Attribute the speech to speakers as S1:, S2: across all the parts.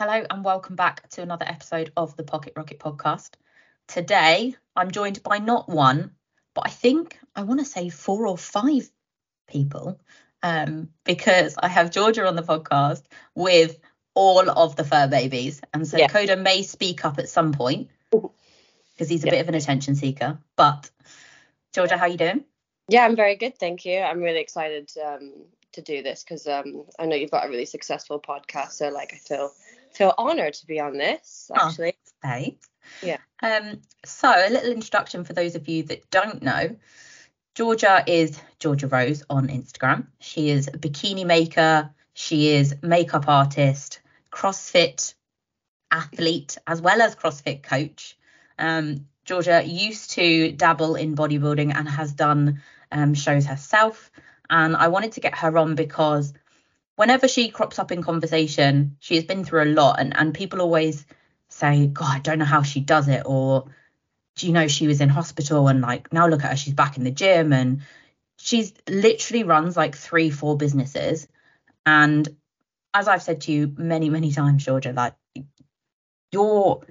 S1: Hello and welcome back to another episode of the Pocket Rocket podcast. Today, I'm joined by not one, but I want to say 4 or 5 people, because I have Georgia on the podcast with all of the fur babies. And so Coda may speak up at some point because he's a bit of an attention seeker. But Georgia, how you doing?
S2: Yeah, I'm very good, thank you. I'm really excited to do this because I know you've got a really successful podcast, so I feel honoured to be on this, actually.
S1: Thanks.
S2: Yeah.
S1: So a little introduction for those of you that don't know. Georgia is Georgia Rose on Instagram. She is a bikini maker. She is makeup artist, CrossFit athlete, as well as CrossFit coach. Georgia used to dabble in bodybuilding and has done shows herself. And I wanted to get her on because whenever she crops up in conversation, she has been through a lot, and people always say, God, I don't know how she does it, or do you know she was in hospital and now look at her, she's back in the gym, and she's literally runs 3-4 businesses. And as I've said to you many times, Georgia, your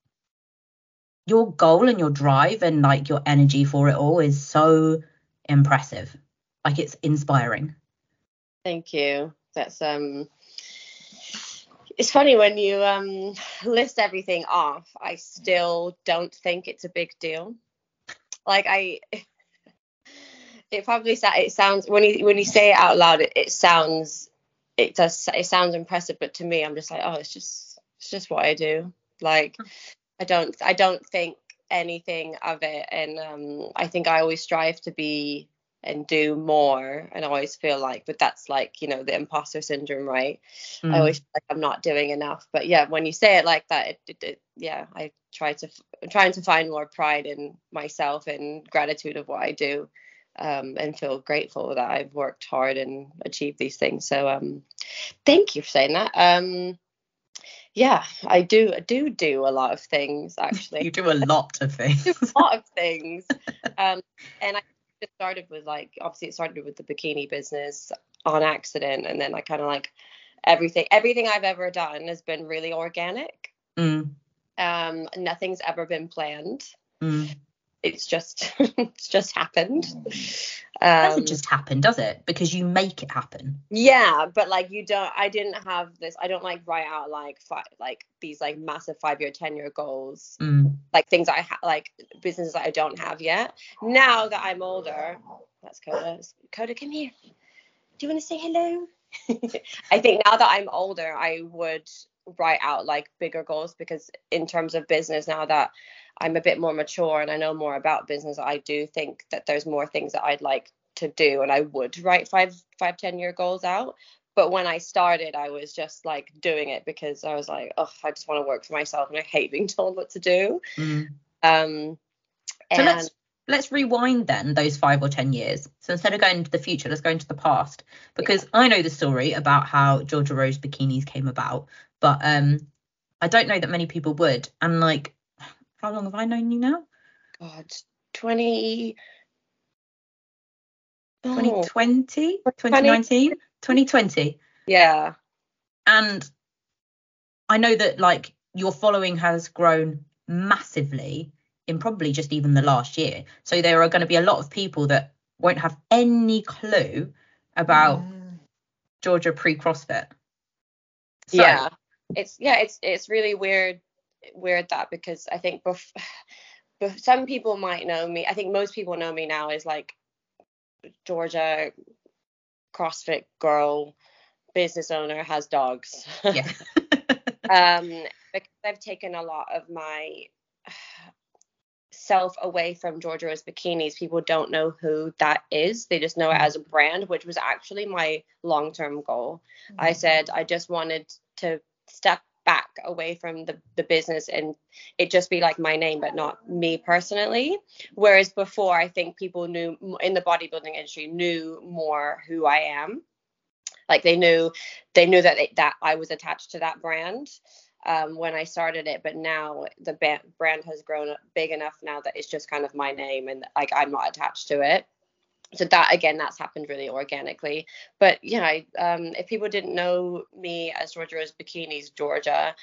S1: goal and your drive and your energy for it all is so impressive. It's inspiring.
S2: Thank you. That's it's funny when you list everything off, I still don't think it's a big deal. It sounds when you say it out loud, it sounds impressive, but to me I'm just it's just what I do. I don't think anything of it, and I think I always strive to be and do more, and I always feel but that's the imposter syndrome, right? I always feel I'm not doing enough, but yeah, when you say it like that, I'm trying to find more pride in myself and gratitude of what I do, and feel grateful that I've worked hard and achieved these things. So thank you for saying that. Yeah, I do a lot of things, actually.
S1: You do a lot of things.
S2: And I just started with obviously it started with the bikini business on accident, and then I kind of everything I've ever done has been really organic. Nothing's ever been planned. It's just happened.
S1: Doesn't just happen, does it? Because you make it happen.
S2: Yeah, but I didn't have this. I don't write out these massive 5-year, 10-year goals. Things I businesses that I don't have yet. Now that I'm older, that's Coda. Coda, come here. Do you want to say hello? I think now that I'm older, I would write out bigger goals, because in terms of business, now that I'm a bit more mature and I know more about business, I do think that there's more things that I'd like to do, and I would write 5-10-year goals out. But when I started, I was just doing it because I was I just want to work for myself and I hate being told what to do.
S1: So let's rewind then those 5 or 10 years. So instead of going into the future, let's go into the past, because I know the story about how Georgia Rose bikinis came about, but I don't know that many people would. And how long have I known you now?
S2: God, 2020,
S1: 2019, 2020.
S2: Yeah.
S1: And I know that your following has grown massively in probably just even the last year. So there are going to be a lot of people that won't have any clue about Georgia pre-CrossFit. So,
S2: it's really weird that, because I think some people might know me. I think most people know me now as Georgia CrossFit girl, business owner, has dogs.
S1: Yeah.
S2: Because I've taken a lot of my self away from Georgia Rose Bikinis. People don't know who that is. They just know it as a brand, which was actually my long-term goal. I said I just wanted to step back away from the business and it just be my name, but not me personally. Whereas before, I think people knew in the bodybuilding industry knew more who I am. They knew that I was attached to that brand when I started it, but now the brand has grown big enough now that it's just kind of my name, and I'm not attached to it. So that, again, that's happened really organically. But yeah, if people didn't know me as Georgia Rose Bikinis Georgia,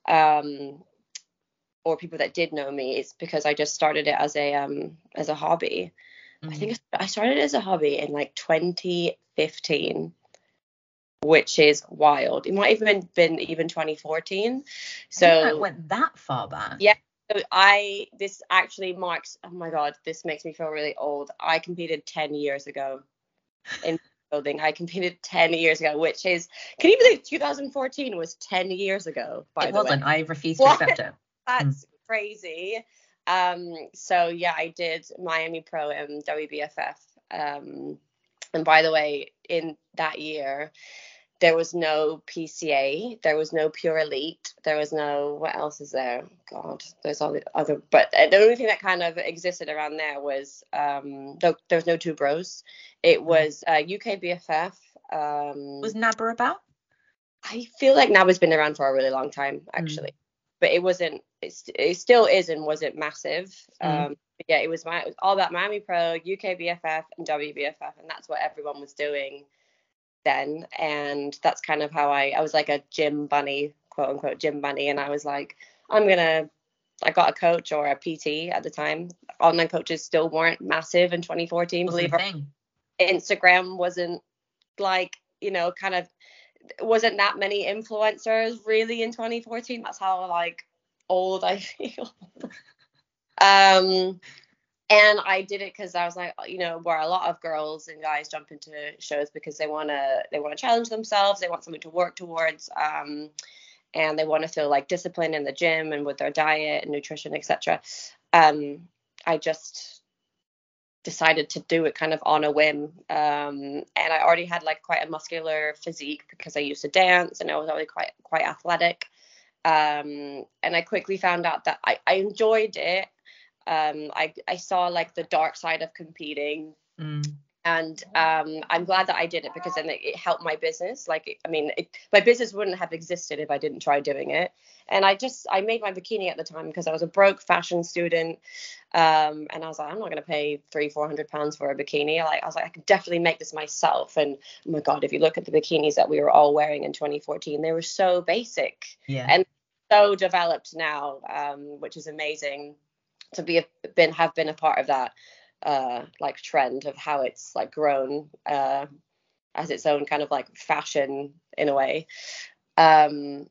S2: or people that did know me, it's because I just started it as a hobby. I think I started it as a hobby in like 2015, which is wild. It might even been even 2014. So
S1: it went that far back.
S2: Yeah. So this actually marks, oh my God, this makes me feel really old. I competed 10 years ago in building. I competed 10 years ago, which is, can you believe 2014 was 10 years ago, by the way? It
S1: wasn't. I refuse to accept it.
S2: That's crazy. So yeah, I did Miami Pro and WBFF. And by the way, in that year, there was no PCA, there was no Pure Elite, there was no, what else is there? God, there's all the other, but the only thing that kind of existed around there was, there was no Two Bros. It was UK BFF.
S1: Was NABBA about?
S2: I feel like NABBA's been around for a really long time, actually. But it wasn't, it still is and wasn't massive. But yeah, it was all about Miami Pro, UK BFF, and WBFF, and that's what everyone was doing then. And that's kind of how I was like a gym bunny, quote unquote gym bunny, and I was like, I got a coach or a PT at the time. Online coaches still weren't massive in 2014, believe it or not. Instagram wasn't like, kind of, wasn't that many influencers really in 2014. That's how like old I feel. And I did it because I was like, where a lot of girls and guys jump into shows because they want to challenge themselves, they want something to work towards, and they want to feel like disciplined in the gym and with their diet and nutrition, etc. I just decided to do it kind of on a whim, and I already had like quite a muscular physique because I used to dance and I was already quite athletic, and I quickly found out that I enjoyed it. I saw like the dark side of competing, and I'm glad that I did it because then it helped my business. Like, my business wouldn't have existed if I didn't try doing it. And I made my bikini at the time because I was a broke fashion student, and I was like, I'm not going to pay £300-400 for a bikini. I was like, I could definitely make this myself. And oh my God, if you look at the bikinis that we were all wearing in 2014, they were so basic, and so developed now, which is amazing to have been a part of that like trend of how it's like grown as its own kind of like fashion in a way. And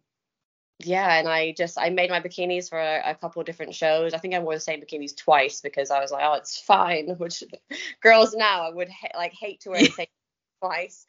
S2: I made my bikinis for a couple of different shows. I think I wore the same bikinis twice because I was like, oh, it's fine, which girls now I would hate to wear the same twice.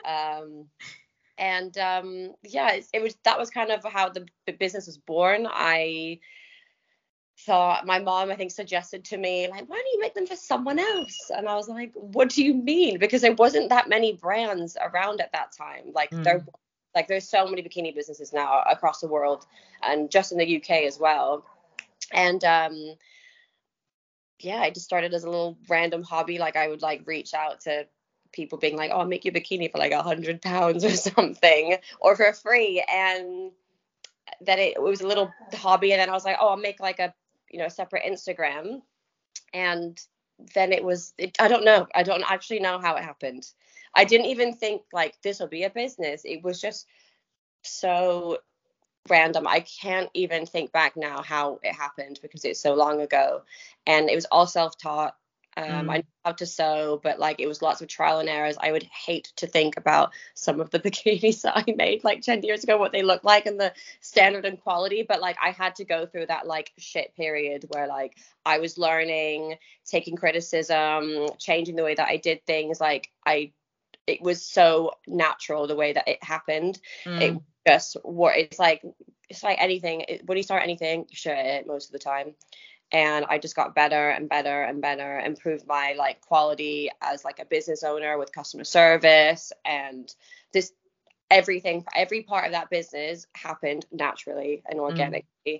S2: That was kind of how the business was born. I thought, my mom, I think, suggested to me, like, why don't you make them for someone else? And I was like, what do you mean? Because there wasn't that many brands around at that time. There's so many bikini businesses now across the world and just in the UK as well. And I just started as a little random hobby. Like, I would like reach out to people being like, oh, I'll make you a bikini for like £100 or something, or for free. And then it was a little hobby, and then I was like, oh, I'll make like a separate Instagram. And then I don't know. I don't actually know how it happened. I didn't even think like this will be a business. It was just so random. I can't even think back now how it happened because it's so long ago. And it was all self-taught. I knew how to sew, but like it was lots of trial and errors. I would hate to think about some of the bikinis that I made like 10 years ago, what they look like and the standard and quality. But like I had to go through that like shit period where like I was learning, taking criticism, changing the way that I did things. Like it was so natural the way that it happened. It just it's like anything. When you start anything, you share it most of the time. And I just got better and better and better, improved my like quality as like a business owner with customer service, and every part of that business happened naturally and organically.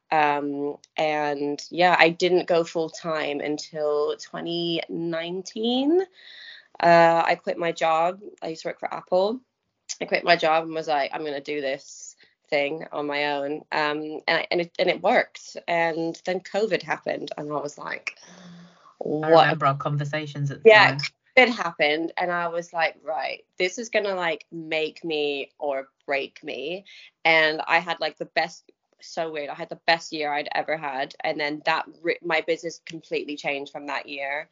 S2: I didn't go full time until 2019. I quit my job. I used to work for Apple. I quit my job and was like, I'm going to do this thing on my own, and it worked. And then COVID happened, and I was like, what?
S1: I remember our conversations at the time.
S2: COVID happened, and I was like, right, this is gonna like make me or break me. And I had like the best, so weird, I had the best year I'd ever had, and then my business completely changed from that year.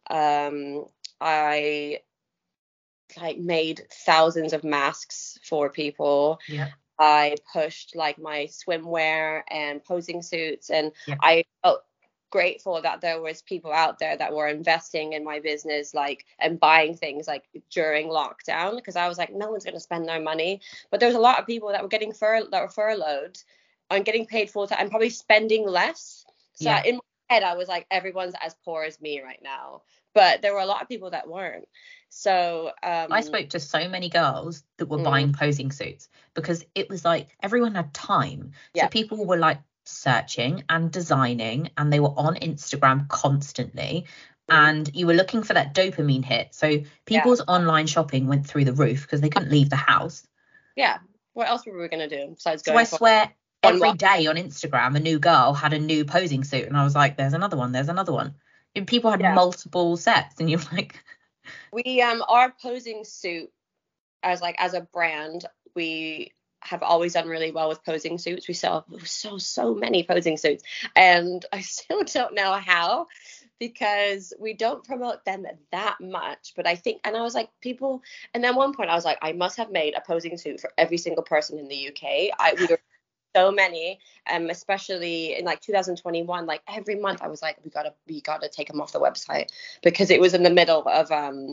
S2: I like made thousands of masks for people.
S1: Yeah.
S2: I pushed like my swimwear and posing suits, and
S1: Yeah.
S2: I felt grateful that there was people out there that were investing in my business, like, and buying things like during lockdown, because I was like, no one's going to spend their money. But there was a lot of people that were getting furloughed and getting paid full time and probably spending less. So
S1: Yeah.
S2: in my head, I was like, everyone's as poor as me right now. But there were a lot of people that weren't. So
S1: I spoke to so many girls that were buying posing suits because it was like everyone had time. So
S2: Yeah.
S1: people were like searching and designing, and they were on Instagram constantly. And you were looking for that dopamine hit. So people's online shopping went through the roof because they couldn't leave the house.
S2: Yeah. What else were we going to do besides
S1: So
S2: going
S1: I swear every day on Instagram, a new girl had a new posing suit. And I was like, there's another one. There's another one. And people had multiple sets. And you're like...
S2: We our posing suit as a brand, we have always done really well with posing suits. We sell so many posing suits, and I still don't know how, because we don't promote them that much. But I think, and I was like, people, and then at one point I was like, I must have made a posing suit for every single person in the UK. We were so many, especially in like 2021, like every month I was like, we gotta take them off the website, because it was in the middle of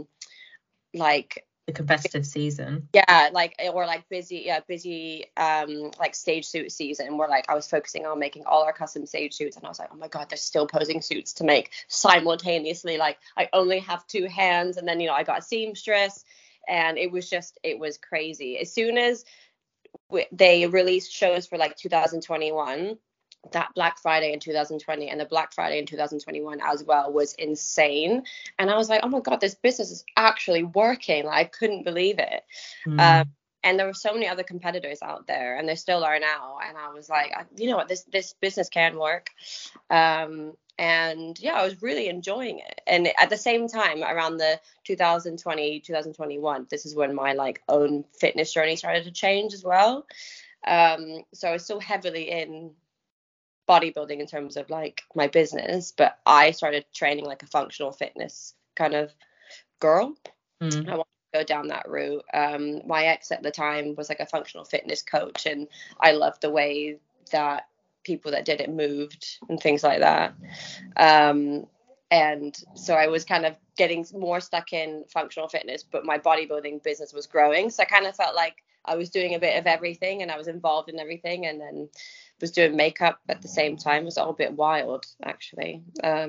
S2: like
S1: the competitive season.
S2: Yeah, like, or like busy like stage suit season, where like I was focusing on making all our custom stage suits, and I was like, oh my god, there's still posing suits to make simultaneously. Like I only have two hands, and then I got a seamstress, and it was crazy. As soon as they released shows for like 2021, that Black Friday in 2020 and the Black Friday in 2021 as well was insane. And I was like, oh my god, this business is actually working. Like, I couldn't believe it. And there were so many other competitors out there, and there still are now. And I was like, you know what, this business can work. And yeah, I was really enjoying it. And at the same time, around the 2020, 2021, this is when my like own fitness journey started to change as well. So I was so heavily in bodybuilding in terms of like my business, but I started training like a functional fitness kind of girl. I wanted to go down that route. My ex at the time was like a functional fitness coach, and I loved the way that people that did it moved and things like that. And so I was kind of getting more stuck in functional fitness, but my bodybuilding business was growing. So I kind of felt like I was doing a bit of everything, and I was involved in everything, and then was doing makeup at the same time. It was all a bit wild, actually.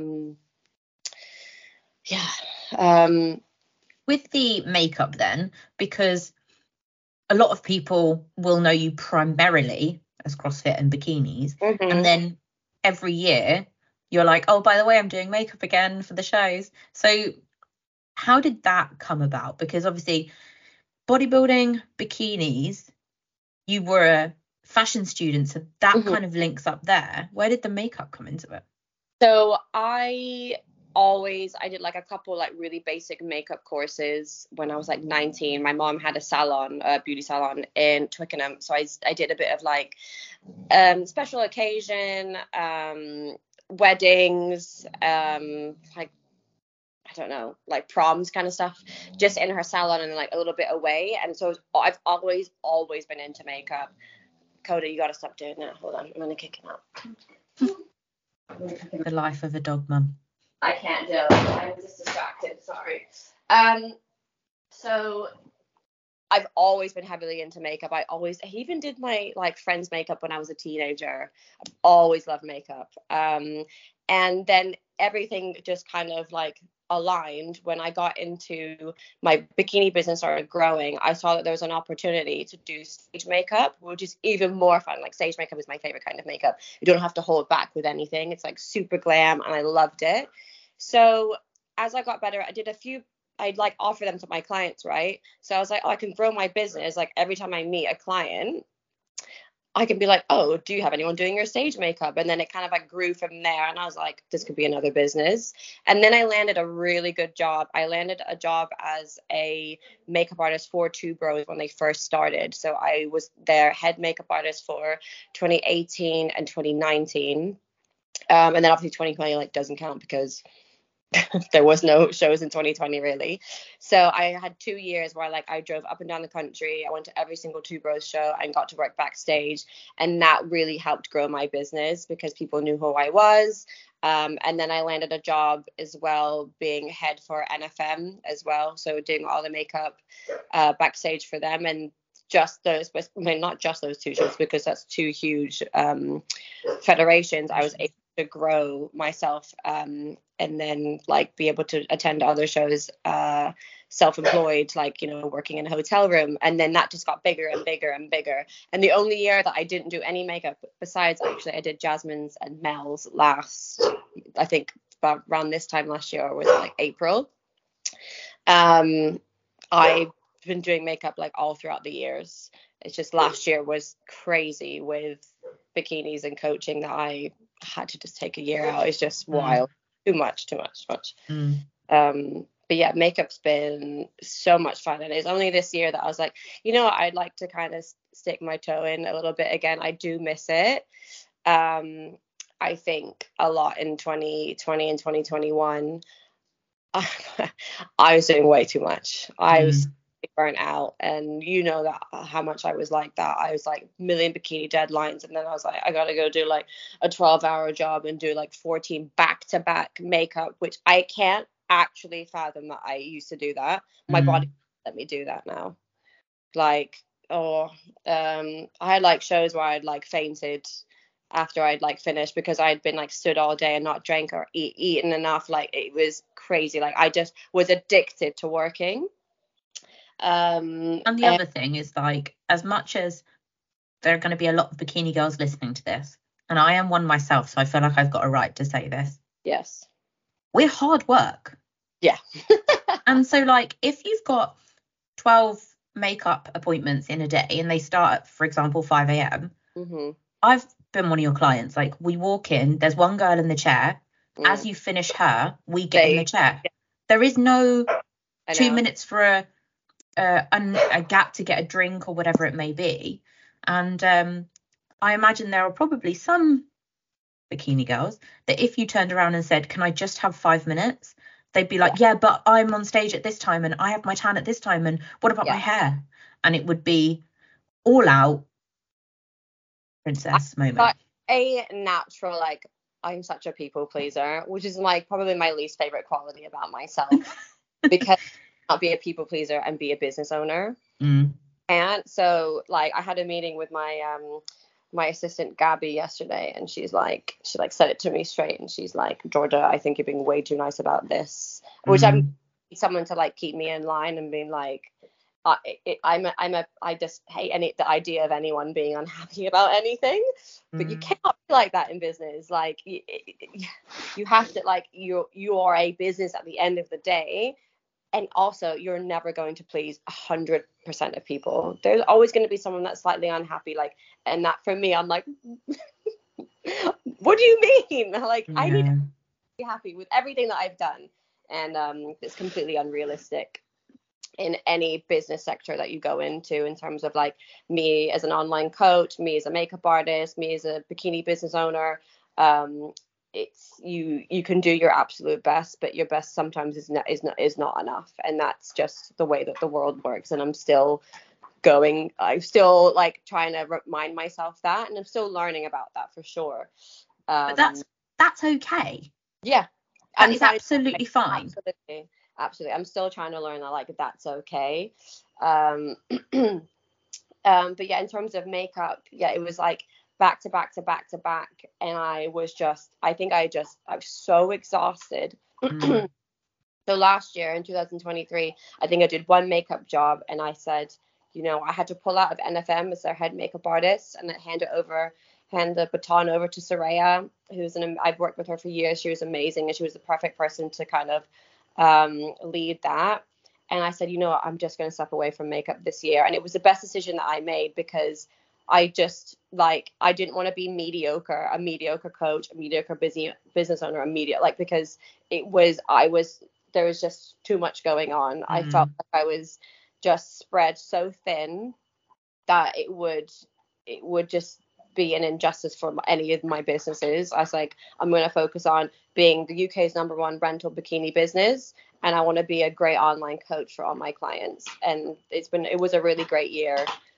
S1: With the makeup then, because a lot of people will know you primarily as CrossFit and bikinis, and then every year you're like, oh, by the way, I'm doing makeup again for the shows. So how did that come about? Because obviously bodybuilding, bikinis, you were a fashion student, so that kind of links up there. Where did the makeup come into it?
S2: So I did like a couple like really basic makeup courses when I was like 19. My mom had a beauty salon in Twickenham, so I did a bit of like special occasion, weddings, like, I don't know, like proms kind of stuff, just in her salon and like a little bit away. And so I've always been into makeup. Coda, you gotta stop doing that. Hold on, I'm gonna kick him out.
S1: The life of a dog, mum.
S2: I can't do it. I'm just distracted. Sorry. So I've always been heavily into makeup. I even did my like friends' makeup when I was a teenager. I've always loved makeup. And then everything just kind of like aligned when I got into my bikini business, started growing. I saw that there was an opportunity to do stage makeup, which is even more fun. Like, stage makeup is my favorite kind of makeup. You don't have to hold back with anything. It's like super glam, and I loved it. So as I got better, I'd like offer them to my clients, right? So I was like, oh, I can grow my business. Like, every time I meet a client, I can be like, oh, do you have anyone doing your stage makeup? And then it kind of like grew from there. And I was like, this could be another business. And then I landed a really good job. I landed a job as a makeup artist for Two Bros when they first started. So I was their head makeup artist for 2018 and 2019. And then obviously 2020 like doesn't count because there was no shows in 2020 really. So I had 2 years where like I drove up and down the country. I went to every single Two Bros show and got to work backstage, and that really helped grow my business because people knew who I was. And then I landed a job as well being head for NFM as well, so doing all the makeup backstage for them. And just those, I mean, not just those two shows because that's two huge federations. I was able to grow myself and then like be able to attend other shows self-employed, like, you know, working in a hotel room. And then that just got bigger and bigger and bigger. And the only year that I didn't do any makeup, besides actually I did Jasmine's and Mel's last, I think about around this time last year, or was it like April, I've been doing makeup like all throughout the years. It's just last year was crazy with bikinis and coaching that I had to just take a year out. It's just wild. Too much. But yeah, makeup's been so much fun. And it's only this year that I was like, you know what, I'd like to kind of stick my toe in a little bit again. I do miss it. I think a lot in 2020 and 2021, I was doing way too much. I was burnt out, and you know that how much I was like that. I was like million bikini deadlines, and then I was like, I gotta go do like a 12-hour job and do like 14 back-to-back makeup, which I can't actually fathom that I used to do that. My body let me do that now. Like, I had like shows where I'd like fainted after I'd like finished because I'd been like stood all day and not drank or eaten enough. Like, it was crazy. Like, I just was addicted to working.
S1: And the other thing is, like, as much as there are going to be a lot of bikini girls listening to this, and I am one myself, so I feel like I've got a right to say this.
S2: Yes.
S1: We're hard work.
S2: Yeah.
S1: And so, like, if you've got 12 makeup appointments in a day and they start at, for example, 5 a.m., I've been one of your clients. Like, we walk in, there's one girl in the chair. As you finish her, we get in the chair. There is no 2 minutes for a gap to get a drink or whatever it may be. And I imagine there are probably some bikini girls that if you turned around and said, can I just have 5 minutes, they'd be like, yeah, but I'm on stage at this time and I have my tan at this time, and what about my hair? And it would be all out princess moment.
S2: But a natural, like, I'm such a people pleaser, which is like probably my least favorite quality about myself because not be a people pleaser and be a business owner. And so, like, I had a meeting with my my assistant Gabby yesterday, and she said it to me straight, and she's like, Georgia, I think you're being way too nice about this, which I'm someone to like keep me in line and being like, I just hate the idea of anyone being unhappy about anything, but you cannot be like that in business. Like, you have to, like, you are a business at the end of the day. And also, you're never going to please 100% of people. There's always going to be someone that's slightly unhappy. Like, and that for me, I'm like, what do you mean? Like, I need to be happy with everything that I've done. And it's completely unrealistic in any business sector that you go into, in terms of like me as an online coach, me as a makeup artist, me as a bikini business owner. It's you can do your absolute best, but your best sometimes is not enough, and that's just the way that the world works. And I'm still like trying to remind myself that, and I'm still learning about that for sure.
S1: But that's okay.
S2: Yeah,
S1: that is absolutely fine.
S2: Absolutely. I'm still trying to learn that, like, that's okay. But yeah, in terms of makeup, yeah, it was like back to back to back to back, and I was so exhausted. So last year in 2023, I think I did one makeup job, and I said, you know, I had to pull out of NFM as their head makeup artist, and then hand the baton over to Soraya, I've worked with her for years. She was amazing, and she was the perfect person to kind of lead that. And I said, you know what, I'm just going to step away from makeup this year. And it was the best decision that I made, because I just I didn't want to be mediocre, a mediocre coach, a mediocre business owner, because there was just too much going on. I felt like I was just spread so thin that it would just be an injustice for any of my businesses. I was like, I'm going to focus on being the UK's #1 rental bikini business, and I want to be a great online coach for all my clients. And it was a really great year.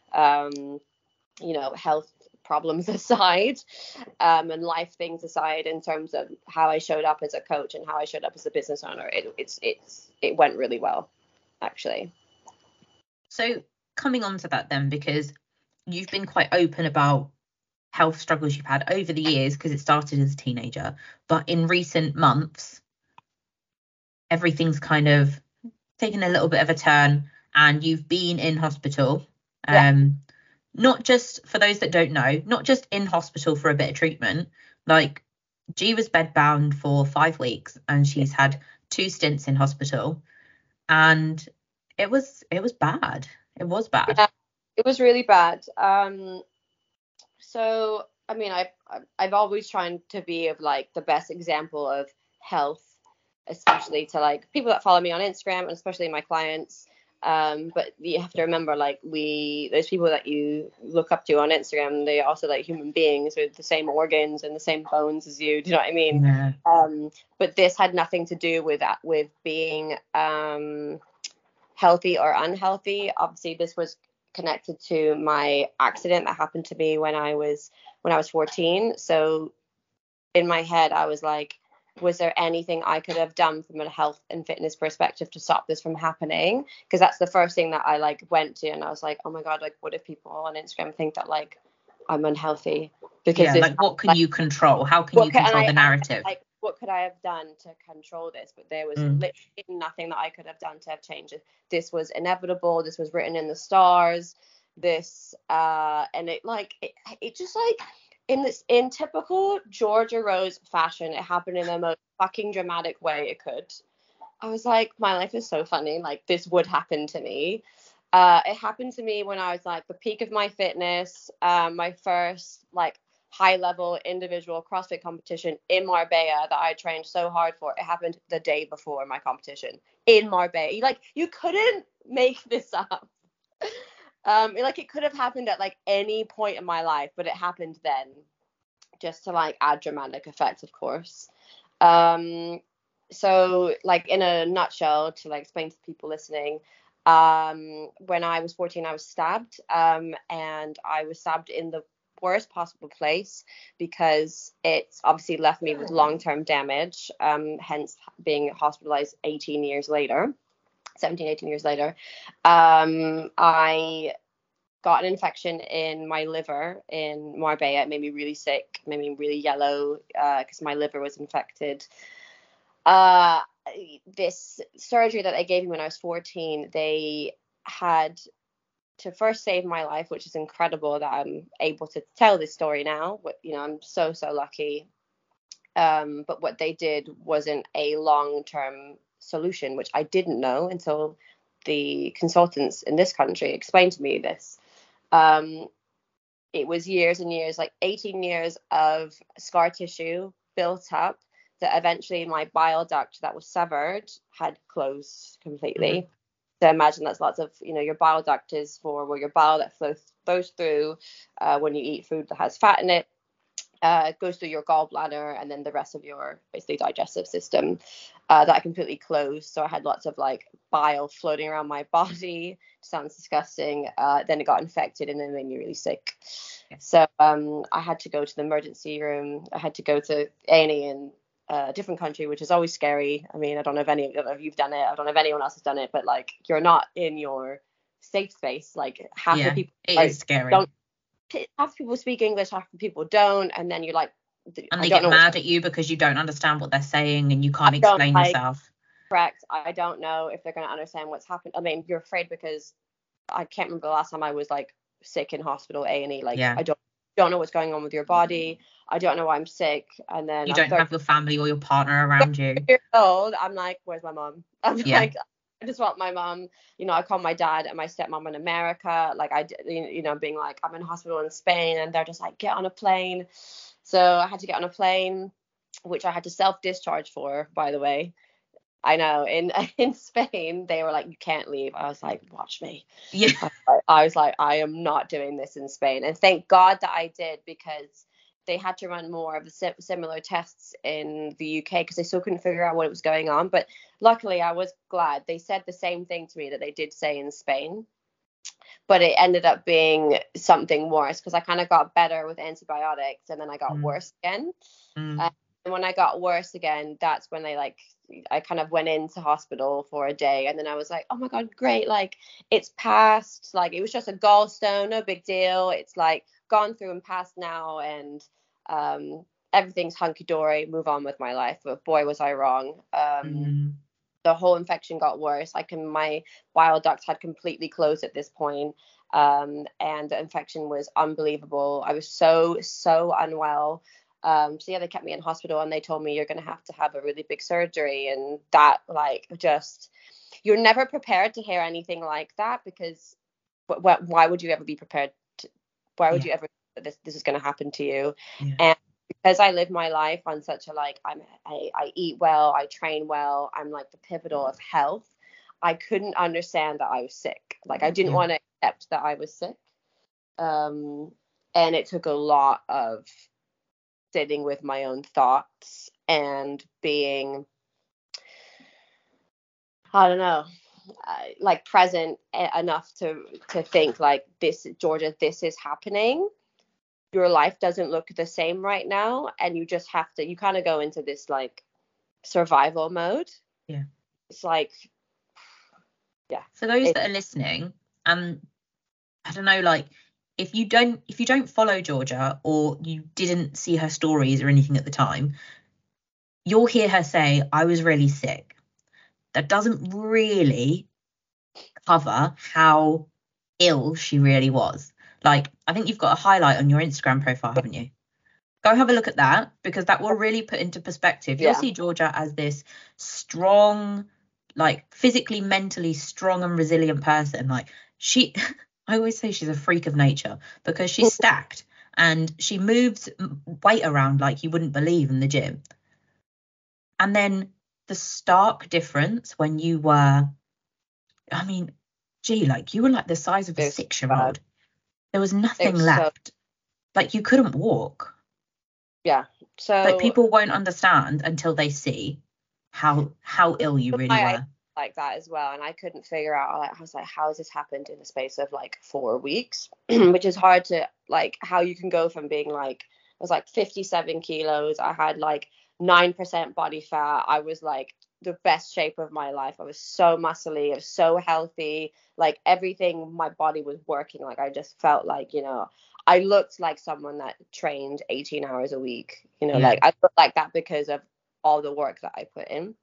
S2: Health problems aside, and life things aside, in terms of how I showed up as a coach and how I showed up as a business owner, it went really well, actually.
S1: So coming on to that then, because you've been quite open about health struggles you've had over the years, because it started as a teenager, but in recent months everything's kind of taken a little bit of a turn, and you've been in hospital. Not just, for those that don't know, not just in hospital for a bit of treatment. Like, G was bedbound for 5 weeks, and she's had 2 stints in hospital, and it was bad. It was bad.
S2: Yeah, it was really bad. So I mean, I've always tried to be of the best example of health, especially to people that follow me on Instagram, and especially my clients. But you have to remember, those people that you look up to on Instagram, they also human beings with the same organs and the same bones as you. Do you know what I mean?
S1: Yeah.
S2: But this had nothing to do with that, with being healthy or unhealthy. Obviously, this was connected to my accident that happened to me when I was 14. So in my head, I was like, was there anything I could have done from a health and fitness perspective to stop this from happening? Because that's the first thing that I went to, and I was like, oh my God, what if people on Instagram think that I'm unhealthy? Because
S1: what can you control? How can you control the narrative?
S2: What could I have done to control this? But there was literally nothing that I could have done to have changed it. This was inevitable. This was written in the stars. And it just in typical Georgia Rose fashion, it happened in the most fucking dramatic way it could. I was like, my life is so funny. This would happen to me. It happened to me when I was the peak of my fitness. My first high level individual CrossFit competition in Marbella that I trained so hard for. It happened the day before my competition in Marbella. You couldn't make this up. It could have happened at any point in my life, but it happened then, just to add dramatic effect, of course. So in a nutshell, to explain to people listening, when I was 14, I was stabbed, and I was stabbed in the worst possible place, because it's obviously left me with long-term damage, hence being hospitalized 18 years later. I got an infection in my liver in Marbella. It made me really sick, made me really yellow, because my liver was infected. This surgery that they gave me when I was 14, they had to first save my life, which is incredible that I'm able to tell this story now. I'm so lucky. But what they did wasn't a long-term solution, which I didn't know until the consultants in this country explained to me this. It was years and years, 18 years of scar tissue built up, that eventually my bile duct that was severed had closed completely. So imagine that's lots of, your bile duct is for where your bile that flows through when you eat food that has fat in it. It goes through your gallbladder and then the rest of your basically digestive system, that completely closed. So I had lots of bile floating around my body. Sounds disgusting. Then it got infected and then made me really sick. So I had to go to the emergency room. I had to go to A&E in a different country, which is always scary. I mean, I don't know if you've done it. I don't know if anyone else has done it, but you're not in your safe space. Half the people
S1: is scary.
S2: Half people speak English, half the people don't, and then you're
S1: and they get mad at you because you don't understand what they're saying and you can't explain yourself.
S2: Correct. I don't know if they're going to understand what's happened. I mean, you're afraid because I can't remember the last time I was sick in hospital, A&E. I don't know what's going on with your body. I don't know why I'm sick. And then
S1: you don't have your family or your partner around you.
S2: Years old, I'm where's my mom? I'm just want my mom, I called my dad and my stepmom in America. Like being like, I'm in hospital in Spain, and they're just like, get on a plane. So I had to get on a plane, which I had to self-discharge for, by the way. I know in Spain, they were like, you can't leave. I was like, watch me.
S1: Yeah.
S2: I was like, I am not doing this in Spain. And thank God that I did, because they had to run more of the similar tests in the UK because they still couldn't figure out what was going on. But luckily, I was glad. They said the same thing to me that they did say in Spain, but it ended up being something worse because I kind of got better with antibiotics and then I got worse again. And when I got worse again, that's when I kind of went into hospital for a day, and then I was like, oh my God, great. Like, it's passed. Like, it was just a gallstone, no big deal. It's like gone through and passed now, and everything's hunky dory, move on with my life. But boy, was I wrong. The whole infection got worse. My bile ducts had completely closed at this point, and the infection was unbelievable. I was so unwell. So yeah, they kept me in hospital, and they told me, you're going to have a really big surgery. And that, like, just, you're never prepared to hear anything like that, because why would you ever be prepared why would you ever this is going to happen to you? And because I live my life on such a, like, I eat well, I train well, I'm like the pivotal of health, I couldn't understand that I was sick. Like, I didn't want to accept that I was sick. And it took a lot of sitting with my own thoughts and being, I don't know, like present enough to think like, this, Georgia, this is happening. Your life doesn't look the same right now, and you just have to, you kind of go into this like survival mode.
S1: Yeah.
S2: It's like,
S1: For those that are listening, I don't know, like, if you don't follow Georgia, or you didn't see her stories or anything at the time, you'll hear her say, I was really sick. That doesn't really cover how ill she really was. Like, I think you've got a highlight on your Instagram profile, haven't you? Go have a look at that, because that will really put into perspective. You'll see Georgia as this strong, like, physically, mentally strong and resilient person. Like, I always say she's a freak of nature, because she's stacked and she moves weight around like you wouldn't believe in the gym. And then the stark difference when you were, I mean, like, you were like the size of a 6-year-old. There was nothing left. Like, you couldn't walk.
S2: Yeah. So,
S1: like, people won't understand until they see how ill you really were.
S2: Like that as well. And I couldn't figure out, I was like, how has this happened in the space of like 4 weeks? Which is hard to, like, how you can go from being like, I was like 57 kilos. I had like 9% body fat. I was like the best shape of my life. I was so muscly. I was so healthy. Like, everything, my body was working. Like, I just felt like, I looked like someone that trained 18 hours a week. Like, I looked like that because of all the work that I put in.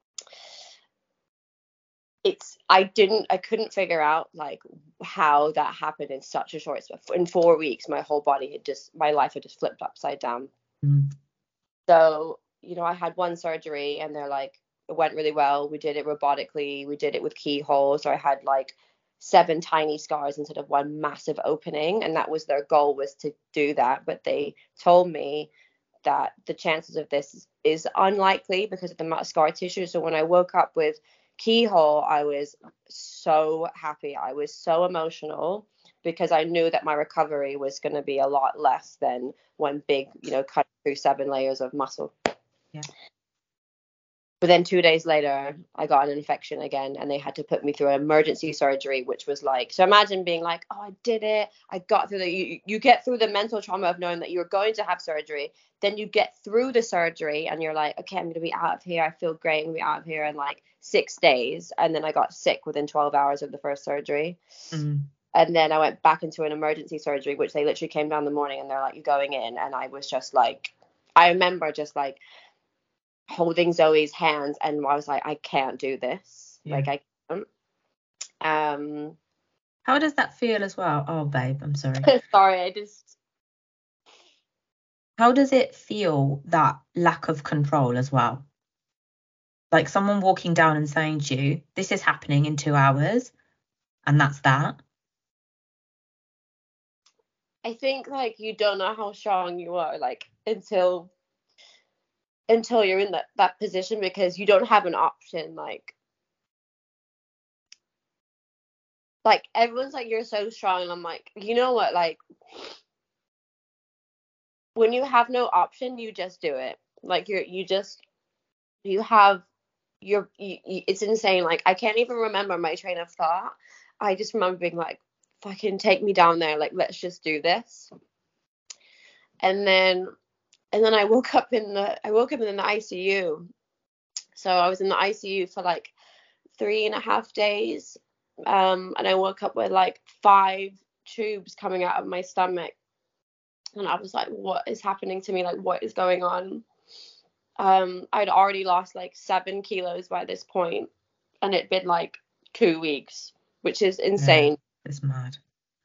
S2: I couldn't figure out like how that happened in such a short space. In 4 weeks, my whole body my life had just flipped upside down. So, I had one surgery, and they're like, it went really well. We did it robotically. We did it with keyhole. So I had like 7 tiny scars instead of one massive opening. And that was their goal, was to do that. But they told me that the chances of this is unlikely because of the amount of scar tissue. So when I woke up with keyhole, I was so happy. I was so emotional, because I knew that my recovery was going to be a lot less than one big, cut through 7 layers of muscle.
S1: Yeah.
S2: But then 2 days later, I got an infection again, and they had to put me through an emergency surgery, which was like, so imagine being like, oh, I did it. I got through you get through the mental trauma of knowing that you're going to have surgery. Then you get through the surgery and you're like, okay, I'm going to be out of here. I feel great. I'm going to be out of here in like 6 days. And then I got sick within 12 hours of the first surgery. And then I went back into an emergency surgery, which they literally came down the morning and they're like, you're going in. And I was just like, I remember just like holding Zoe's hands, and I was like, I can't do this. Like, I can't.
S1: How does that feel as well? Oh, babe, I'm sorry.
S2: Sorry,
S1: How does it feel, that lack of control as well? Like someone walking down and saying to you, this is happening in 2 hours, and that's that.
S2: I think like you don't know how strong you are like until you're in that position, because you don't have an option. Like everyone's like, you're so strong, and I'm like, you know what, like when you have no option, you just do it. Like you have it's insane. Like I can't even remember my train of thought. I just remember being like, fucking take me down there, like let's just do this. And then I woke up in the ICU. So I was in the ICU for like 3.5 days. And I woke up with like 5 tubes coming out of my stomach. And I was like, what is happening to me? Like, what is going on? I'd already lost like 7 kilos by this point, and it'd been like 2 weeks, which is insane.
S1: Yeah, it's mad.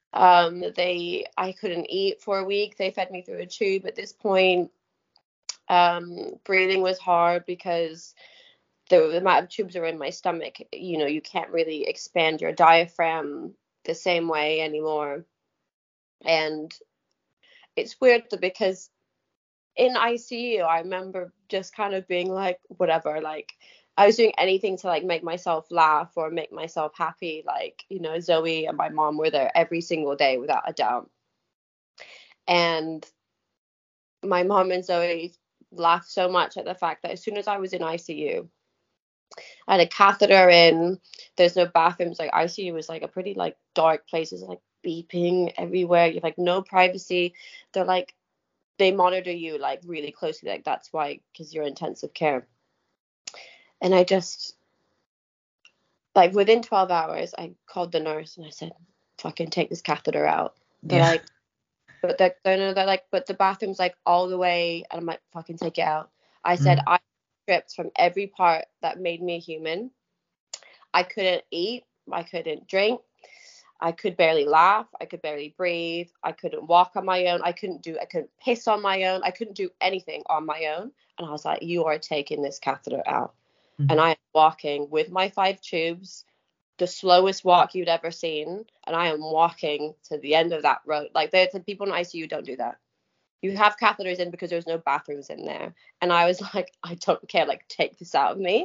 S2: I couldn't eat for a week. They fed me through a tube at this point. Breathing was hard because the amount of tubes are in my stomach. You know, you can't really expand your diaphragm the same way anymore. And it's weird because in ICU, I remember just kind of being like, whatever, like I was doing anything to like make myself laugh or make myself happy. Like, you know, Zoe and my mom were there every single day without a doubt. And my mom and Zoe laughed so much at the fact that as soon as I was in ICU, I had a catheter in, there's no bathrooms. Like ICU was like a pretty like dark place. It's like beeping everywhere. You have like no privacy. They're like, they monitor you like really closely. Like that's why, because you're intensive care. And I just, like within 12 hours, I called the nurse and I said, fucking take this catheter out. They're like, but they're like, but the bathroom's like all the way. And I'm like, fucking take it out. I said, I stripped from every part that made me human. I couldn't eat. I couldn't drink. I could barely laugh. I could barely breathe. I couldn't walk on my own. I couldn't piss on my own. I couldn't do anything on my own. And I was like, you are taking this catheter out. And I am walking with my 5 tubes, the slowest walk you'd ever seen. And I am walking to the end of that road. Like the people in ICU don't do that. You have catheters in because there's no bathrooms in there. And I was like, I don't care. Like, take this out of me.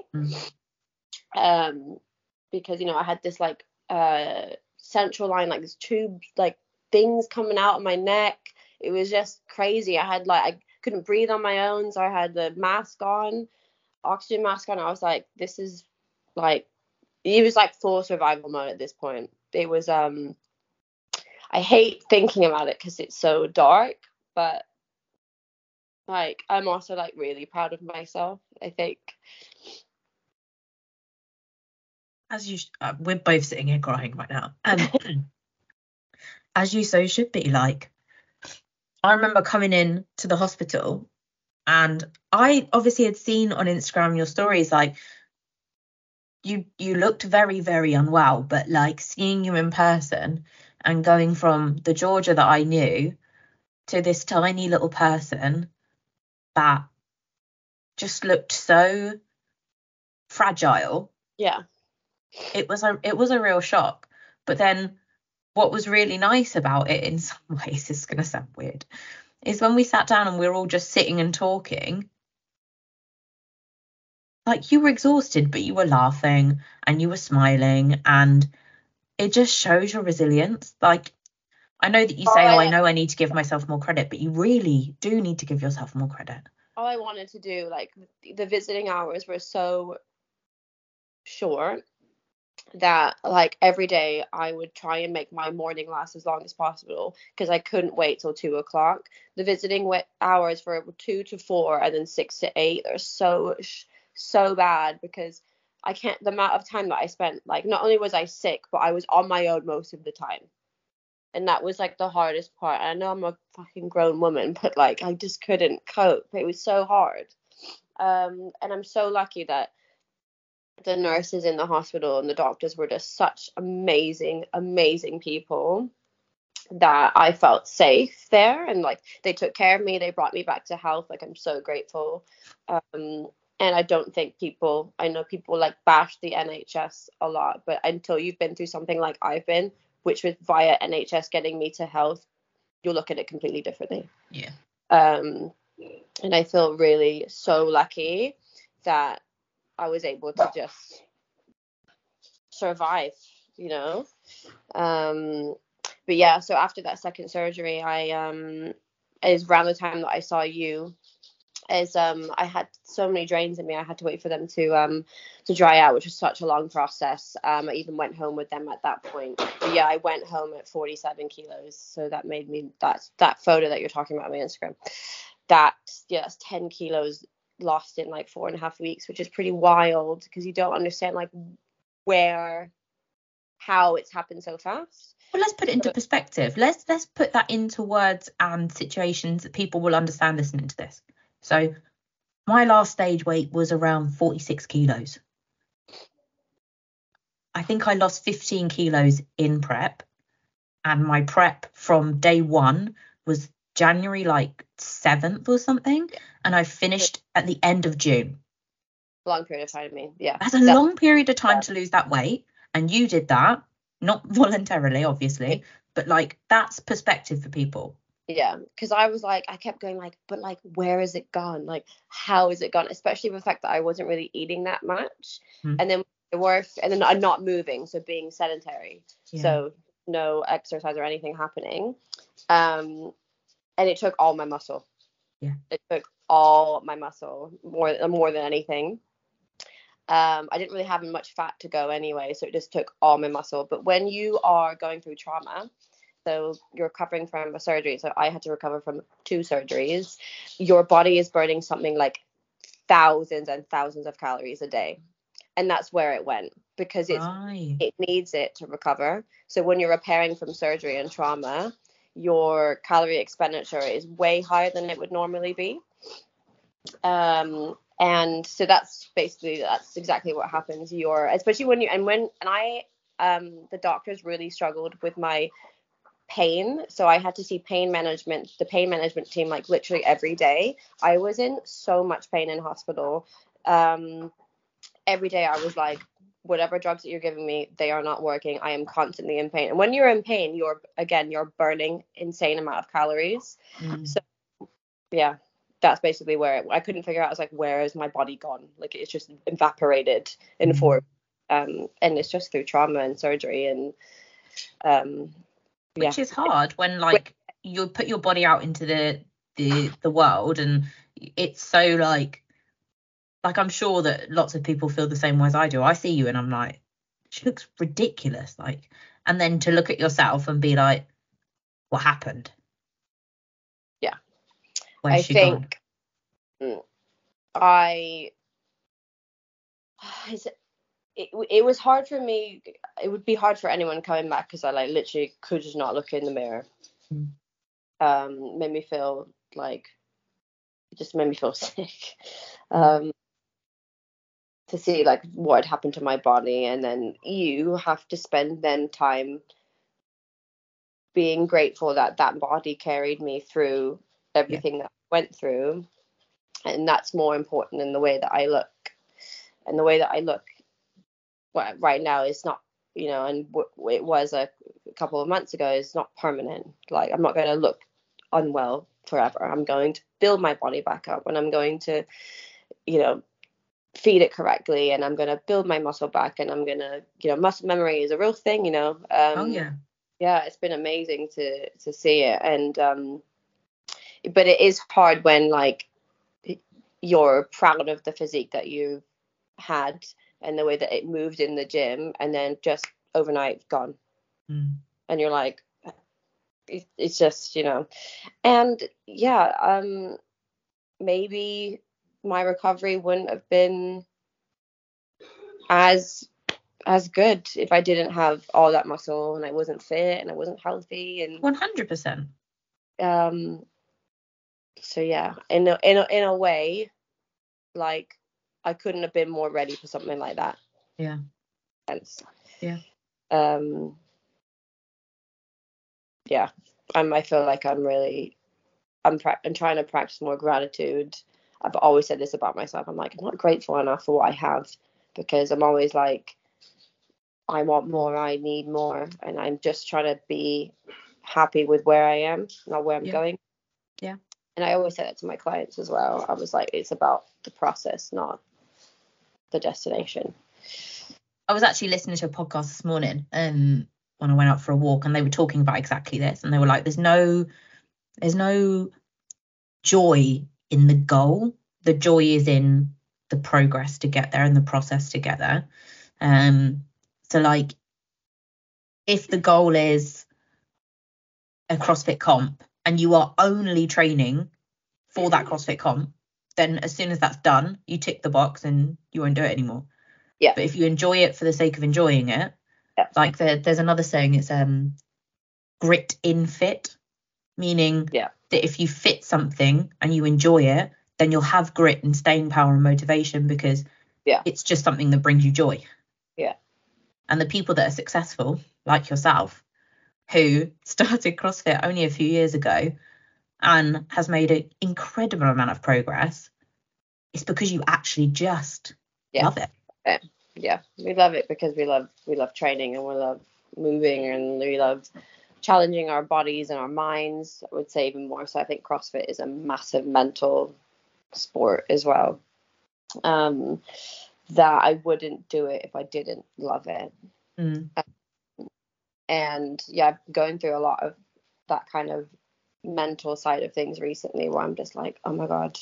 S2: Because, you know, I had this like central line, like this tube, like things coming out of my neck. It was just crazy. I couldn't breathe on my own. So I had the mask on, oxygen mask on. I was like, this is like, it was like full survival mode at this point. It was I hate thinking about it because it's so dark, but like I'm also like really proud of myself, I think.
S1: As you we're both sitting here crying right now, as you so should be. Like, I remember coming in to the hospital, and I obviously had seen on Instagram your stories, like you looked very, very unwell, but like seeing you in person and going from the Georgia that I knew to this tiny little person that just looked so fragile.
S2: Yeah.
S1: It was a real shock. But then what was really nice about it, in some ways, it's going to sound weird, is when we sat down and we were all just sitting and talking, like you were exhausted, but you were laughing and you were smiling, and it just shows your resilience. Like, I know that you say, I know I need to give myself more credit, but you really do need to give yourself more credit.
S2: All I wanted to do, like the visiting hours were so short that like every day I would try and make my morning last as long as possible because I couldn't wait till 2 o'clock. The visiting hours were 2 to 4 and then 6 to 8. They're so bad because I can't, the amount of time that I spent, like not only was I sick, but I was on my own most of the time. And that was like the hardest part. I know I'm a fucking grown woman, but like I just couldn't cope. It was so hard. And I'm so lucky that the nurses in the hospital and the doctors were just such amazing people that I felt safe there, and like they took care of me, they brought me back to health. Like I'm so grateful. And I don't think I know people like bash the NHS a lot, but until you've been through something like I've been, which was via NHS getting me to health, you'll look at it completely differently.
S1: Yeah.
S2: And I feel really so lucky that I was able to just survive, you know. But yeah, so after that second surgery, is around the time that I saw you, I had so many drains in me. I had to wait for them to dry out, which was such a long process. I even went home with them at that point. But yeah, I went home at 47 kilos. So that made me, that photo that you're talking about on my Instagram, that's 10 kilos lost in like 4.5 weeks, which is pretty wild because you don't understand like how it's happened so fast.
S1: Well, let's put it into perspective. Let's put that into words and situations that people will understand listening to this. So my last stage weight was around 46 kilos. I think I lost 15 kilos in prep, and my prep from day one was January like 7th or something, and I finished at the end of June.
S2: Long period of time, I mean, yeah.
S1: That's a long period of time to lose that weight, and you did that, not voluntarily, obviously, but like that's perspective for people.
S2: Yeah, because I was like, I kept going like, but like, where is it gone? Like, how is it gone? Especially with the fact that I wasn't really eating that much, and then I'm not moving, so being sedentary, so no exercise or anything happening, and it took all my muscle.
S1: Yeah,
S2: it took all my muscle more than anything. I didn't really have much fat to go anyway, so it just took all my muscle. But when you are going through trauma, so you're recovering from a surgery, so I had to recover from 2 surgeries, your body is burning something like thousands and thousands of calories a day. And that's where it went, because it needs it to recover. So when you're repairing from surgery and trauma, your calorie expenditure is way higher than it would normally be. And so that's exactly what happens. Especially when the doctors really struggled with my pain, so I had to see the pain management team like literally every day. I was in so much pain in hospital. Every day I was like, whatever drugs that you're giving me, they are not working. I am constantly in pain. And when you're in pain, you're burning insane amount of calories. So yeah, that's basically where I couldn't figure out. I was like, where is my body gone? Like, it's just evaporated in form. And it's just through trauma and surgery and
S1: which is hard when like you put your body out into the world, and it's so like I'm sure that lots of people feel the same way as I do. I see you and I'm like, she looks ridiculous, like, and then to look at yourself and be like, what happened?
S2: Yeah,
S1: where's she gone?
S2: It was hard for me. It would be hard for anyone coming back because I like literally could just not look in the mirror. Made me feel like, it just made me feel sick. To see like what had happened to my body, and then you have to spend then time being grateful that body carried me through everything that I went through, and that's more important than the way that I look. And the way that I look right now is not, and it was a couple of months ago, is not permanent. Like, I'm not going to look unwell forever. I'm going to build my body back up, and I'm going to, feed it correctly, and I'm going to build my muscle back, and I'm going to, muscle memory is a real thing, yeah, it's been amazing to see it. And but it is hard when like you're proud of the physique that you had and the way that it moved in the gym, and then just overnight gone. And you're like, it's just, and yeah, maybe my recovery wouldn't have been as good if I didn't have all that muscle and I wasn't fit and I wasn't healthy. And
S1: 100%.
S2: So yeah, in a way, like, I couldn't have been more ready for something like that.
S1: Yeah.
S2: Yeah. Yeah. I feel like I'm trying to practice more gratitude. I've always said this about myself. I'm like, I'm not grateful enough for what I have, because I'm always like, I want more, I need more, and I'm just trying to be happy with where I am, not where I'm going.
S1: Yeah.
S2: And I always say that to my clients as well. I was like, it's about the process, not the destination.
S1: I was actually listening to a podcast this morning when I went out for a walk, and they were talking about exactly this, and they were like, there's no joy in the goal. The joy is in the progress to get there and the process to get there. So like, if the goal is a CrossFit comp and you are only training for that CrossFit comp, then as soon as that's done, you tick the box and you won't do it anymore.
S2: Yeah.
S1: But if you enjoy it for the sake of enjoying it, like there's another saying, it's grit in fit, meaning that if you fit something and you enjoy it, then you'll have grit and staying power and motivation, because it's just something that brings you joy.
S2: Yeah.
S1: And the people that are successful, like yourself, who started CrossFit only a few years ago and has made an incredible amount of progress, it's because you actually just love it.
S2: Yeah, we love it because we love training, and we love moving, and we love challenging our bodies and our minds. I would say even more so. I think CrossFit is a massive mental sport as well. That I wouldn't do it if I didn't love it. And yeah, going through a lot of that kind of mental side of things recently, where I'm just like, oh my god,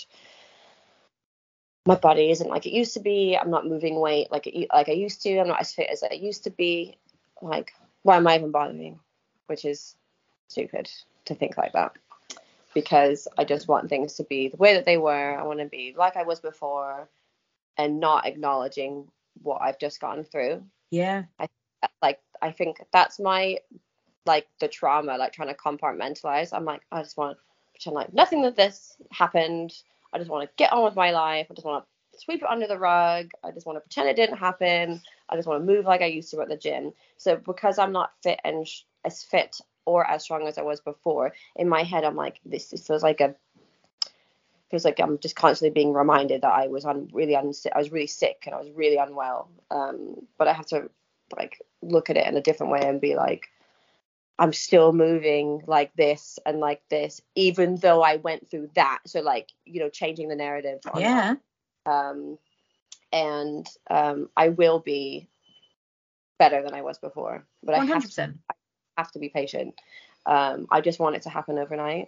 S2: my body isn't like it used to be. I'm not moving weight like I used to. I'm not as fit as I used to be. Like, why am I even bothering? Which is stupid to think like that, because I just want things to be the way that they were. I want to be like I was before, and not acknowledging what I've just gone through.
S1: Yeah.
S2: I think that's my, like, the trauma, like trying to compartmentalize. I'm like, I just want to pretend like nothing of this happened. I just want to get on with my life. I just want to sweep it under the rug. I just want to pretend it didn't happen. I just want to move like I used to at the gym. So because I'm not fit and as fit or as strong as I was before, in my head I'm like, this feels like I'm just constantly being reminded that I was really sick and I was really unwell. But I have to like look at it in a different way and be like, I'm still moving like this and like this, even though I went through that. So like, changing the narrative on that. And I will be better than I was before, but
S1: 100%.
S2: I have to be patient. I just want it to happen overnight.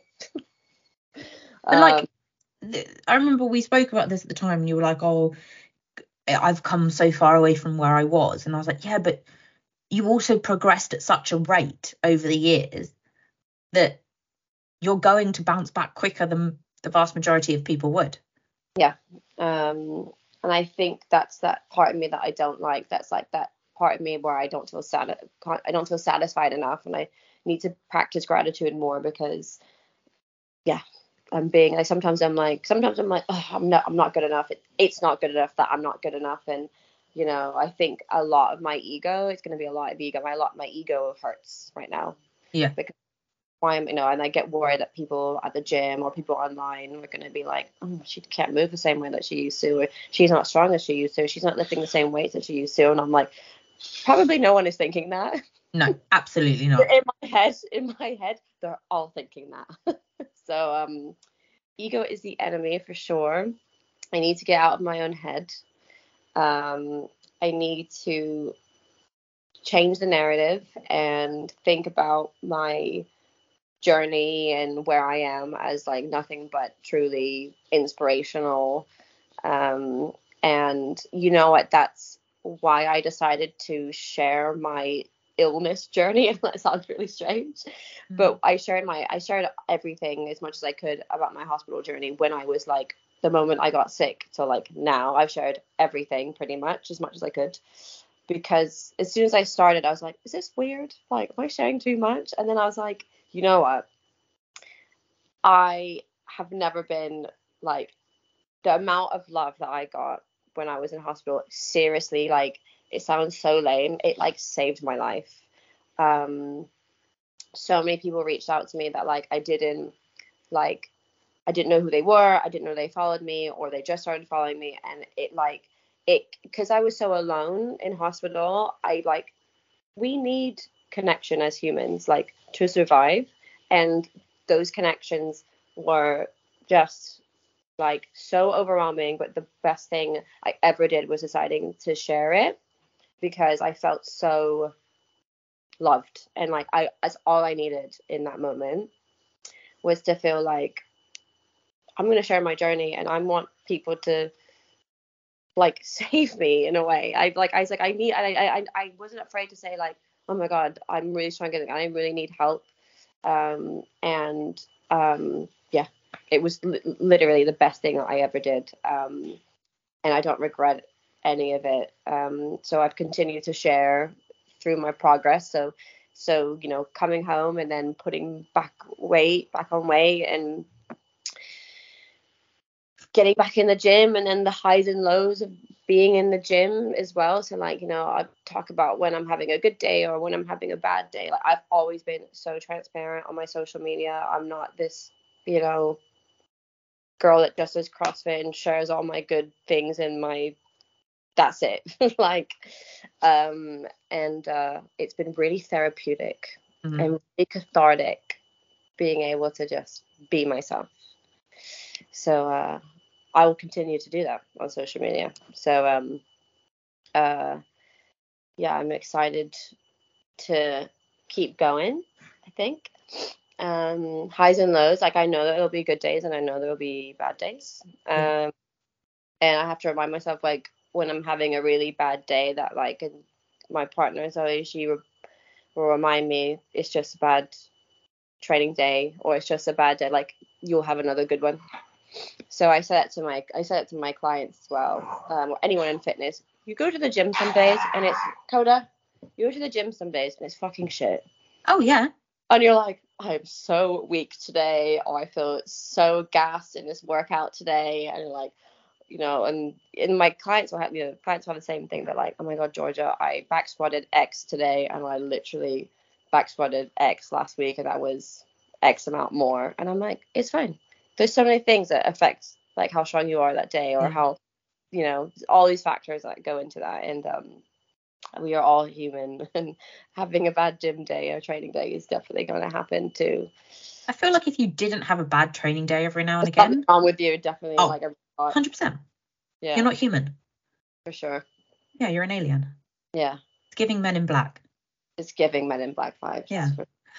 S1: But like, I remember we spoke about this at the time, and you were like, oh, I've come so far away from where I was. And I was like, yeah, but you also progressed at such a rate over the years that you're going to bounce back quicker than the vast majority of people would.
S2: Yeah. And I think that's that part of me that I don't like. That's like that part of me where I don't feel satisfied enough, and I need to practice gratitude more, because I'm being like, sometimes I'm like, oh, I'm not good enough. It's not good enough that I'm not good enough. And I think a lot of my ego, it's going to be a lot of ego. My ego hurts right now.
S1: Yeah.
S2: Because and I get worried that people at the gym or people online are going to be like, oh, she can't move the same way that she used to, or she's not strong as she used to, she's not lifting the same weights that she used to. And I'm like, probably no one is thinking that.
S1: No, absolutely not.
S2: In my head, they're all thinking that. So ego is the enemy for sure. I need to get out of my own head. I need to change the narrative and think about my journey and where I am as like nothing but truly inspirational. And you know what? That's why I decided to share my illness journey. And that sounds really strange, but I shared everything as much as I could about my hospital journey when I was like, the moment I got sick to like now. I've shared everything pretty much as I could, because as soon as I started, I was like, is this weird? Like, am I sharing too much? And then I was like, you know what? I have never been like, the amount of love that I got when I was in hospital, seriously, like, it sounds so lame, it like saved my life. So many people reached out to me that like I didn't like I didn't know who they were. I didn't know they followed me, or they just started following me. And because I was so alone in hospital, we need connection as humans, like, to survive. And those connections were just like so overwhelming. But the best thing I ever did was deciding to share it, because I felt so loved. And like, that's all I needed in that moment, was to feel like I'm going to share my journey, and I want people to like save me in a way. I wasn't afraid to say like, oh my God, I'm really struggling. I really need help. Yeah, it was literally the best thing that I ever did. And I don't regret any of it. So I've continued to share through my progress. So, coming home and then putting back on weight, and getting back in the gym, and then the highs and lows of being in the gym as well. So like, I talk about when I'm having a good day or when I'm having a bad day. Like, I've always been so transparent on my social media. I'm not this, girl that just does CrossFit and shares all my good things and that's it. Like, and it's been really therapeutic and really cathartic being able to just be myself. So I will continue to do that on social media. So yeah, I'm excited to keep going, I think. Highs and lows, like, I know that there'll be good days and I know there'll be bad days. And I have to remind myself, like, when I'm having a really bad day, that like, my partner Zoe, she will remind me it's just a bad training day, or it's just a bad day, like, you'll have another good one. So I said it to my clients as well, or anyone in fitness. You go to the gym some days and it's Coda. You go to the gym some days and it's fucking shit.
S1: Oh yeah.
S2: And you're like, I'm so weak today, or I feel so gassed in this workout today, and you're like, and my clients will have the same thing. They're like, oh my God, Georgia, I back squatted X today, and I literally back squatted X last week, and that was X amount more. And I'm like, it's fine. There's so many things that affect like how strong you are that day, or how, all these factors that go into that. And we are all human, and having a bad gym day or training day is definitely going to happen too.
S1: I feel like if you didn't have a bad training day every now and again,
S2: something wrong with you, definitely.
S1: 100%.
S2: Yeah,
S1: you're not human.
S2: For sure.
S1: Yeah, you're an alien.
S2: Yeah.
S1: It's giving Men in Black.
S2: It's giving Men in Black vibes.
S1: Yeah.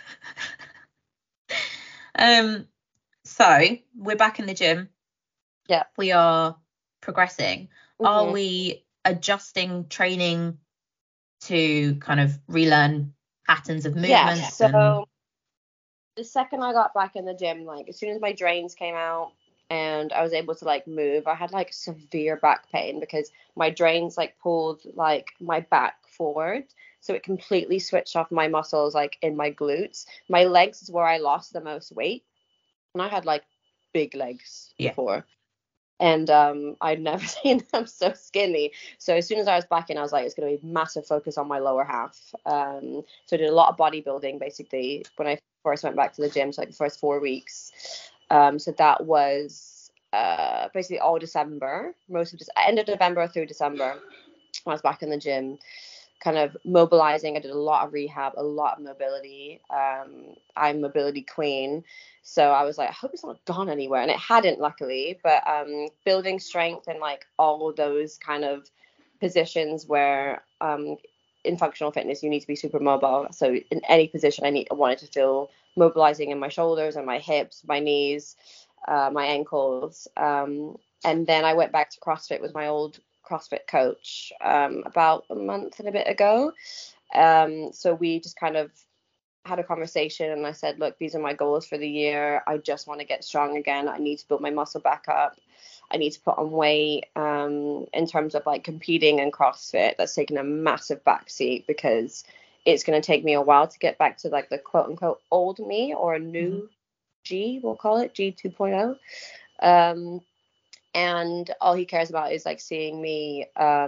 S1: So we're back in the gym.
S2: Yeah.
S1: We are progressing. Are we adjusting training to kind of relearn patterns of movement?
S2: Yeah. So the second I got back in the gym, like, as soon as my drains came out and I was able to like move, I had like severe back pain because my drains like pulled like my back forward. So it completely switched off my muscles like in my glutes. My legs is where I lost the most weight. And I had like big legs before. And I'd never seen them so skinny. So as soon as I was back in, I was like, it's going to be massive focus on my lower half. So I did a lot of bodybuilding basically when I first went back to the gym, so like the first 4 weeks. So that was basically all December, end of November through December. I was back in the gym, kind of mobilizing. I did a lot of rehab, a lot of mobility. I'm mobility queen. So I was like, I hope it's not gone anywhere. And it hadn't, luckily. But building strength and like all those kind of positions where in functional fitness, you need to be super mobile. So in any position, I wanted to feel mobilizing in my shoulders and my hips, my knees, my ankles. And then I went back to CrossFit with my old CrossFit coach about a month and a bit ago. So we just kind of had a conversation, and I said, look, these are my goals for the year. I just want to get strong again. I need to build my muscle back up. I need to put on weight. In terms of like competing in CrossFit, that's taken a massive backseat because it's going to take me a while to get back to like the quote unquote old me, or a new G, we'll call it G 2.0. And all he cares about is like seeing me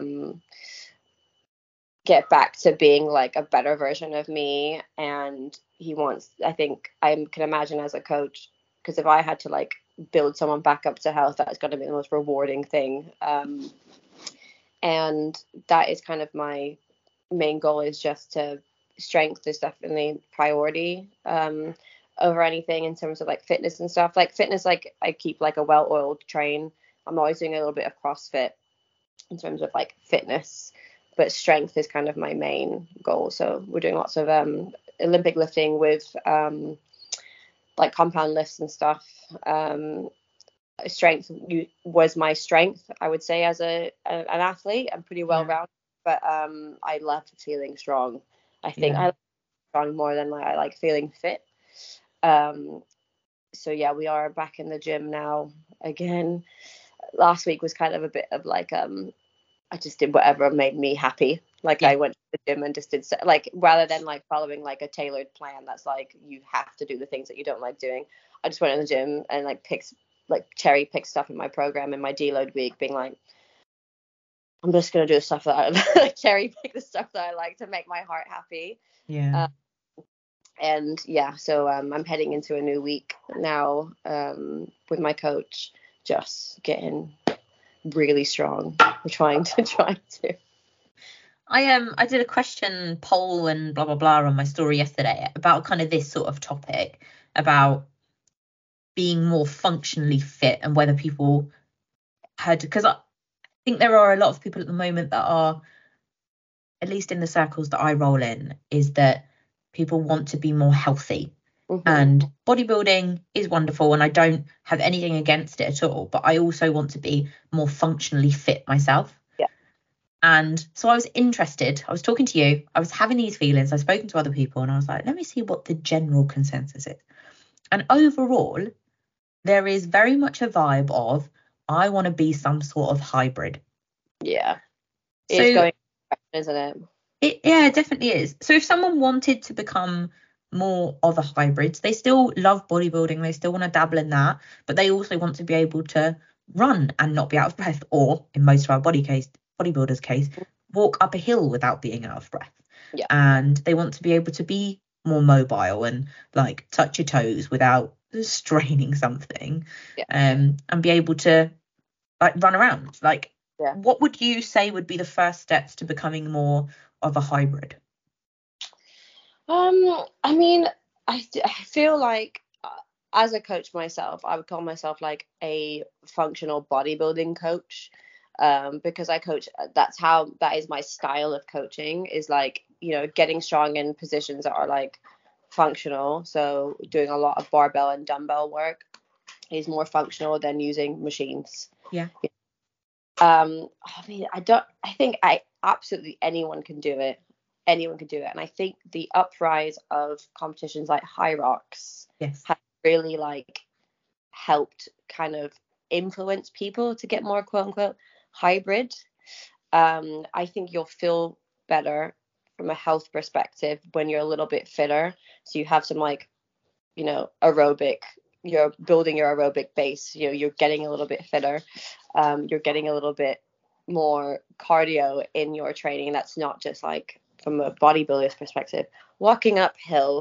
S2: get back to being like a better version of me. And he wants, I think I can imagine as a coach, because if I had to like build someone back up to health, that's going to be the most rewarding thing. And that is kind of my main goal, is just to strength is definitely priority over anything in terms of like fitness and stuff. Like fitness, like I keep like a well-oiled train. I'm always doing a little bit of CrossFit in terms of like fitness, but strength is kind of my main goal. So we're doing lots of Olympic lifting with like compound lifts and stuff. Strength was my strength, I would say, as an athlete. I'm pretty well rounded, but I love feeling strong. I think I like strong more than I like feeling fit. So yeah, we are back in the gym now again. Last week was kind of a bit of like I just did whatever made me happy. Like I went to the gym and just did like, rather than like following like a tailored plan that's like you have to do the things that you don't like doing. I just went in the gym and like cherry pick stuff in my program in my deload week, being like, I'm just gonna do the stuff that I like, cherry pick the stuff that I like to make my heart happy. And yeah, so I'm heading into a new week now with my coach, just getting really strong. We're trying to.
S1: I did a question poll and blah blah blah on my story yesterday about kind of this sort of topic about being more functionally fit, and whether people had, because I think there are a lot of people at the moment that are, at least in the circles that I roll in, is that people want to be more healthy. And bodybuilding is wonderful, and I don't have anything against it at all, but I also want to be more functionally fit myself. And so I was interested. I was talking to you. I was having these feelings. I've spoken to other people, and I was like, let me see what the general consensus is. And overall, there is very much a vibe of, I want to be some sort of hybrid.
S2: Yeah. It's going, isn't it?
S1: It definitely is. So if someone wanted to become more of a hybrid, they still love bodybuilding, they still want to dabble in that, but they also want to be able to run and not be out of breath, or in most of our bodybuilders' case, walk up a hill without being out of breath. And they want to be able to be more mobile and like touch your toes without straining something, and be able to like run around. Like, what would you say would be the first steps to becoming more of a hybrid?
S2: I mean, I feel like as a coach myself, I would call myself like a functional bodybuilding coach, because I coach. That is my style of coaching, is like, you know, getting strong in positions that are like functional. So doing a lot of barbell and dumbbell work is more functional than using machines. I mean, I think absolutely anyone can do it. And I think the uprise of competitions like High Rocks has really like helped kind of influence people to get more quote unquote hybrid. I think you'll feel better from a health perspective when you're a little bit fitter. So you have some like, you know, you're building your aerobic base, you know, you're getting a little bit fitter, you're getting a little bit more cardio in your training. And that's not just like from a bodybuilder's perspective, walking in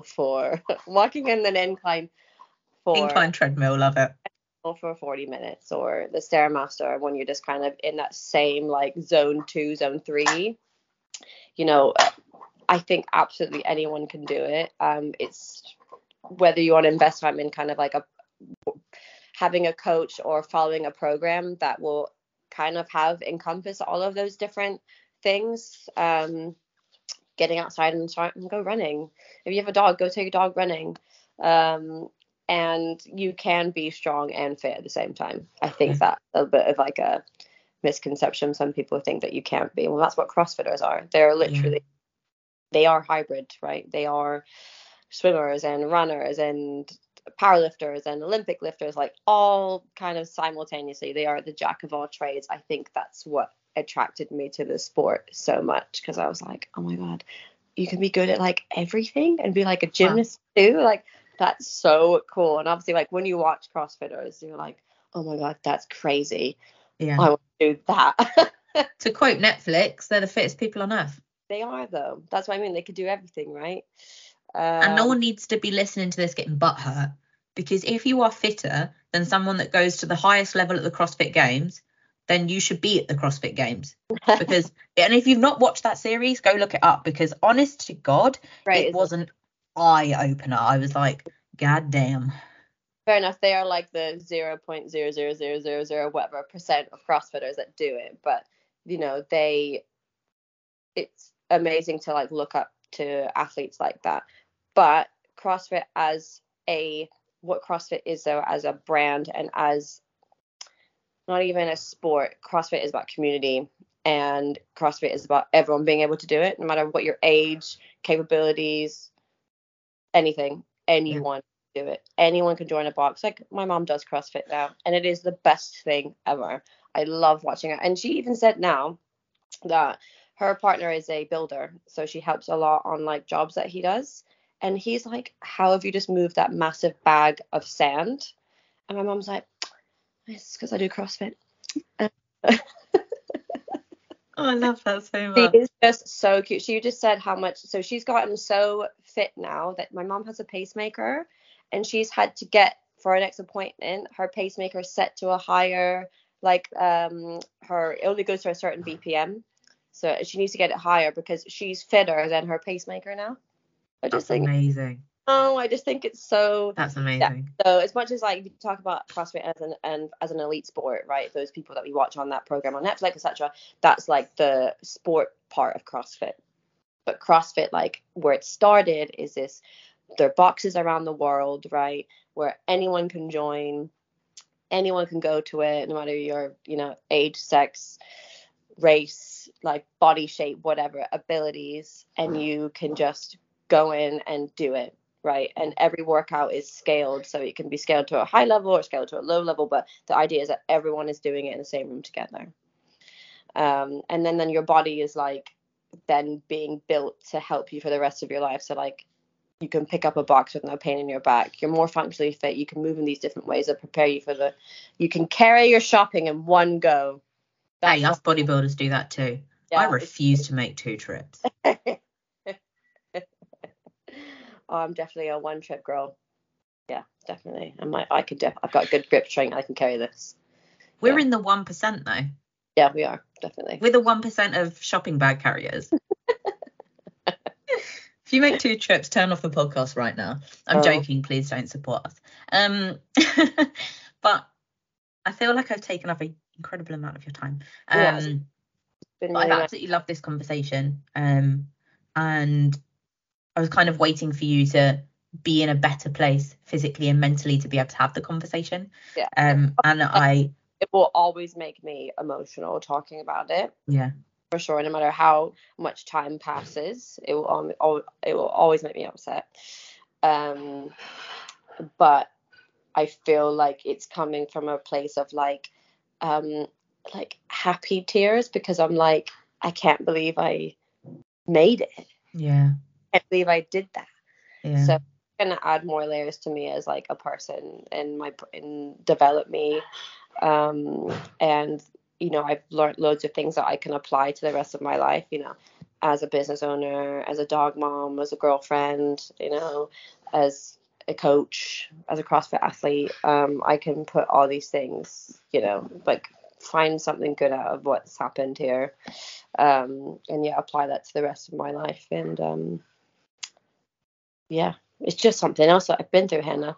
S2: an incline
S1: treadmill, love it,
S2: for 40 minutes, or the Stairmaster when you're just kind of in that same like zone 2, zone 3. You know, I think absolutely anyone can do it. It's whether you want to invest time in kind of like having a coach or following a program that will kind of encompass all of those different things. Getting outside and go running. If you have a dog, go take a dog running. And you can be strong and fit at the same time. I think that's a bit of like a misconception. Some people think that you can't be. Well, that's what CrossFitters are. They're literally, they are hybrid, right? They are swimmers and runners and powerlifters and Olympic lifters, like all kind of simultaneously. They are the jack of all trades. I think that's what attracted me to the sport so much, because I was like, oh my god, you can be good at like everything and be like a gymnast too. Like, that's so cool. And obviously, like when you watch CrossFitters, you're like, oh my god, that's crazy. I want to do that.
S1: To quote Netflix, they're the fittest people on earth.
S2: They are, though. That's what I mean. They could do everything, right?
S1: And no one needs to be listening to this getting butt hurt because if you are fitter than someone that goes to the highest level at the CrossFit Games, then you should be at the CrossFit Games. Because, and if you've not watched that series, go look it up, because honest to God, it was an eye opener. I was like, God damn.
S2: Fair enough. They are like the 0.00000 whatever % of CrossFitters that do it, but you know, it's amazing to like look up to athletes like that. But CrossFit what CrossFit is though, as a brand and as not even a sport, CrossFit is about community, and CrossFit is about everyone being able to do it, no matter what your age, capabilities, anything, anyone can do it. Anyone can join a box. Like my mom does CrossFit now, and it is the best thing ever. I love watching it. And she even said now that her partner is a builder, so she helps a lot on like jobs that he does. And he's like, how have you just moved that massive bag of sand? And my mom's like, it's because I do CrossFit.
S1: Oh, I love that so much.
S2: She is just so cute. She just said how much. So she's gotten so fit now that my mom has a pacemaker, and she's had to get, for her next appointment, her pacemaker set to a higher, like it only goes to a certain BPM. So she needs to get it higher because she's fitter than her pacemaker now.
S1: That's amazing.
S2: I just think it's so.
S1: That's amazing.
S2: Yeah. So as much as like you talk about CrossFit as an elite sport, right? Those people that we watch on that program on Netflix, etc. That's like the sport part of CrossFit. But CrossFit, like where it started, is there are boxes around the world, right, where anyone can join, anyone can go to it, no matter your, age, sex, race, like body shape, whatever, abilities, and you can just go in and do it, right? And every workout is scaled, so it can be scaled to a high level or scaled to a low level, but the idea is that everyone is doing it in the same room together. And then your body is like then being built to help you for the rest of your life. So like you can pick up a box with no pain in your back. You're more functionally fit. You can move in these different ways that prepare you you can carry your shopping in one go.
S1: Hey, us bodybuilders do that too. Yeah, I refuse to make 2 trips.
S2: I'm definitely a 1-trip girl. Yeah, definitely. I've got good grip strength. I can carry this.
S1: We're in the 1% though.
S2: Yeah, we are, definitely.
S1: We're the 1% of shopping bag carriers. If you make 2 trips, turn off the podcast right now. I'm joking. Please don't support us. But I feel like I've taken up an incredible amount of your time. But I've absolutely loved this conversation. And I was kind of waiting for you to be in a better place physically and mentally to be able to have the conversation.
S2: Yeah.
S1: And
S2: it will always make me emotional talking about it.
S1: Yeah.
S2: For sure. No matter how much time passes, it will always make me upset. But I feel like it's coming from a place of like happy tears, because I'm like, I can't believe I made it.
S1: Yeah.
S2: I can't believe I did that.
S1: Yeah.
S2: So it's gonna add more layers to me as like a person and develop me. And I've learned loads of things that I can apply to the rest of my life, as a business owner, as a dog mom, as a girlfriend, as a coach, as a CrossFit athlete. I can put all these things, like find something good out of what's happened here, and apply that to the rest of my life. And it's just something else that I've been through, Hannah.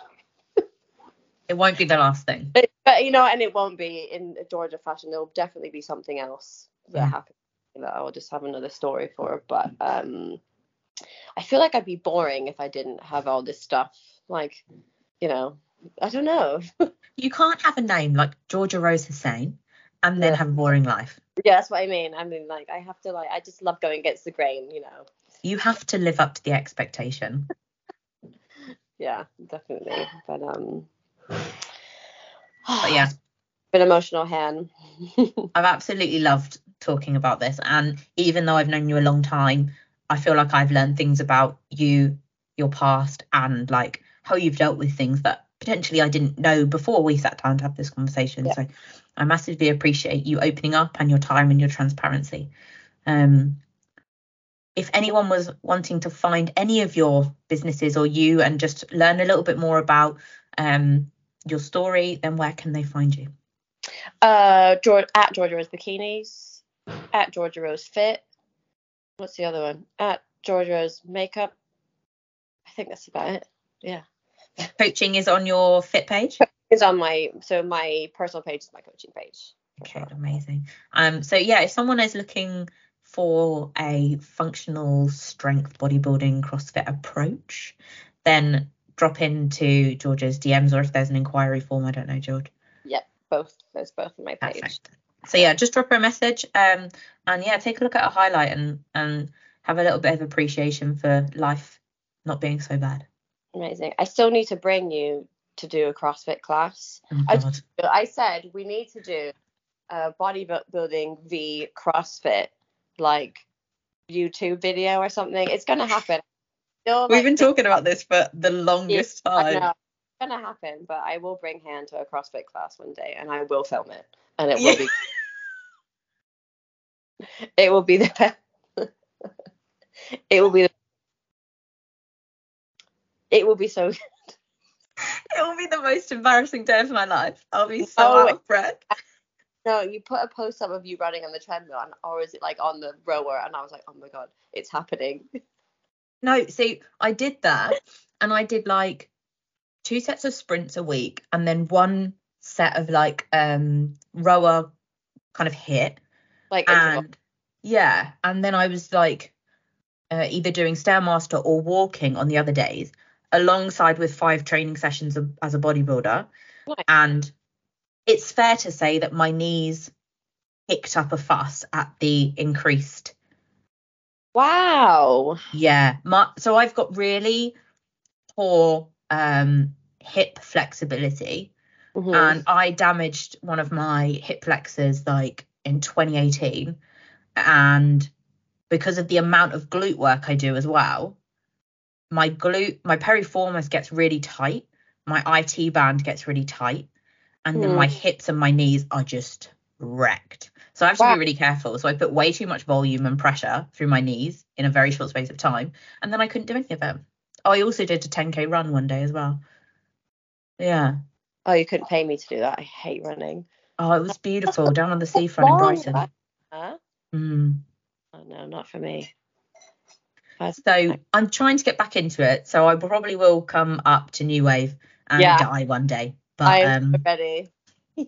S1: It won't be the last thing.
S2: But and it won't be in Georgia fashion. There'll definitely be something else that happens that I'll just have another story for. But I feel like I'd be boring if I didn't have all this stuff. Like, I don't know.
S1: You can't have a name like Georgia Rose Hussain and then have a boring life.
S2: Yeah, that's what I mean. I mean, like, I have to, like, I just love going against the grain,
S1: You have to live up to the expectation.
S2: Yeah, definitely. But
S1: yeah,
S2: been emotional, Han.
S1: I've absolutely loved talking about this, and even though I've known you a long time, I feel like I've learned things about you, your past, and like how you've dealt with things that potentially I didn't know before we sat down to have this conversation. Yeah. So I massively appreciate you opening up and your time and your transparency. if anyone was wanting to find any of your businesses or you and just learn a little bit more about your story, then where can they find you?
S2: At Georgia Rose Bikinis, at Georgia Rose Fit. What's the other one? At Georgia Rose Makeup. I think that's about it. Yeah.
S1: Coaching is on your Fit page?
S2: It's on my personal page is my coaching page.
S1: Okay, amazing. So yeah, if someone is looking for a functional strength bodybuilding CrossFit approach, then drop into Georgia's DMs, or if there's an inquiry form, I don't know, George.
S2: Yep, both. There's both on my page.
S1: Perfect. So yeah, just drop her a message, and yeah, take a look at her highlight and have a little bit of appreciation for life not being so bad.
S2: Amazing. I still need to bring you to do a CrossFit class.
S1: Oh, God.
S2: I said we need to do a bodybuilding v CrossFit like YouTube video or something. It's gonna happen.
S1: We've been talking about this for the longest time.
S2: I know. It's gonna happen, but I will bring Han to a CrossFit class one day, and I will film it, and it will be. It will be the best. It will be. It will be so good.
S1: It will be the most embarrassing day of my life. I'll be so out of breath.
S2: No, you put a post up of you running on the treadmill, or is it like on the rower? And I was like, oh my God, it's happening.
S1: No, see, I did that, and I did like 2 sets of sprints a week, and then 1 set of like rower kind of hit.
S2: Like
S1: and yeah, and then I was like either doing Stairmaster or walking on the other days, alongside with 5 training sessions as a bodybuilder.
S2: Nice.
S1: And it's fair to say that my knees kicked up a fuss at the increased.
S2: Wow.
S1: Yeah. So I've got really poor hip flexibility.
S2: Mm-hmm.
S1: And I damaged one of my hip flexors like in 2018. And because of the amount of glute work I do as well, my piriformis gets really tight. My IT band gets really tight. And then my hips and my knees are just wrecked. So I have to be really careful. So I put way too much volume and pressure through my knees in a very short space of time. And then I couldn't do any of it. Oh, I also did a 10K run one day as well. Yeah.
S2: Oh, you couldn't pay me to do that. I hate running.
S1: Oh, it was beautiful down on the seafront in Brighton.
S2: Huh? Oh, no, not for me.
S1: So I'm trying to get back into it. So I probably will come up to New Wave and die one day. But
S2: I'm ready. You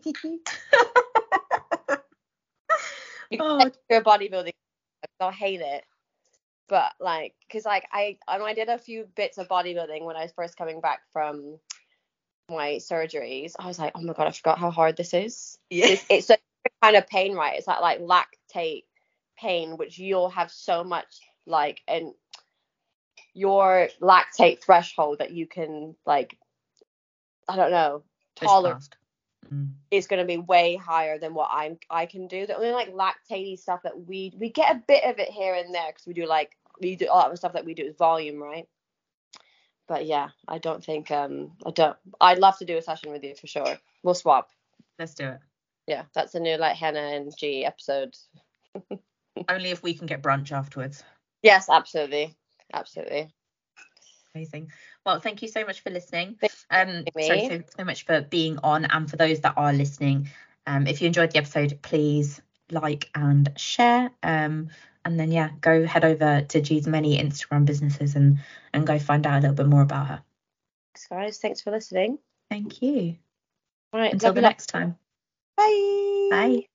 S2: can do a bodybuilding. I'll hate it. But like, because like I did a few bits of bodybuilding when I was first coming back from my surgeries. I was like, oh my God, I forgot how hard this is.
S1: Yeah.
S2: It's a kind of pain, right? It's like lactate pain, which you'll have so much like, and your lactate threshold that you can like, I don't know, tolerate is going to be way higher than what I can do. The only like lactate stuff that we get a bit of it here and there because we do a lot of stuff that we do is volume, right? But yeah, I don't think I'd love to do a session with you for sure. We'll swap.
S1: Let's do it.
S2: Yeah, that's a new like Hannah and G episode.
S1: Only if we can get brunch afterwards.
S2: Yes, absolutely.
S1: Amazing. Well, thank you so much for listening. Sorry so much for being on, and for those that are listening, if you enjoyed the episode, please like and share. And then go head over to G's many Instagram businesses and go find out a little bit more about her.
S2: Thanks, guys. Thanks for listening.
S1: Thank you.
S2: All right.
S1: Until the next time.
S2: Bye.
S1: Bye.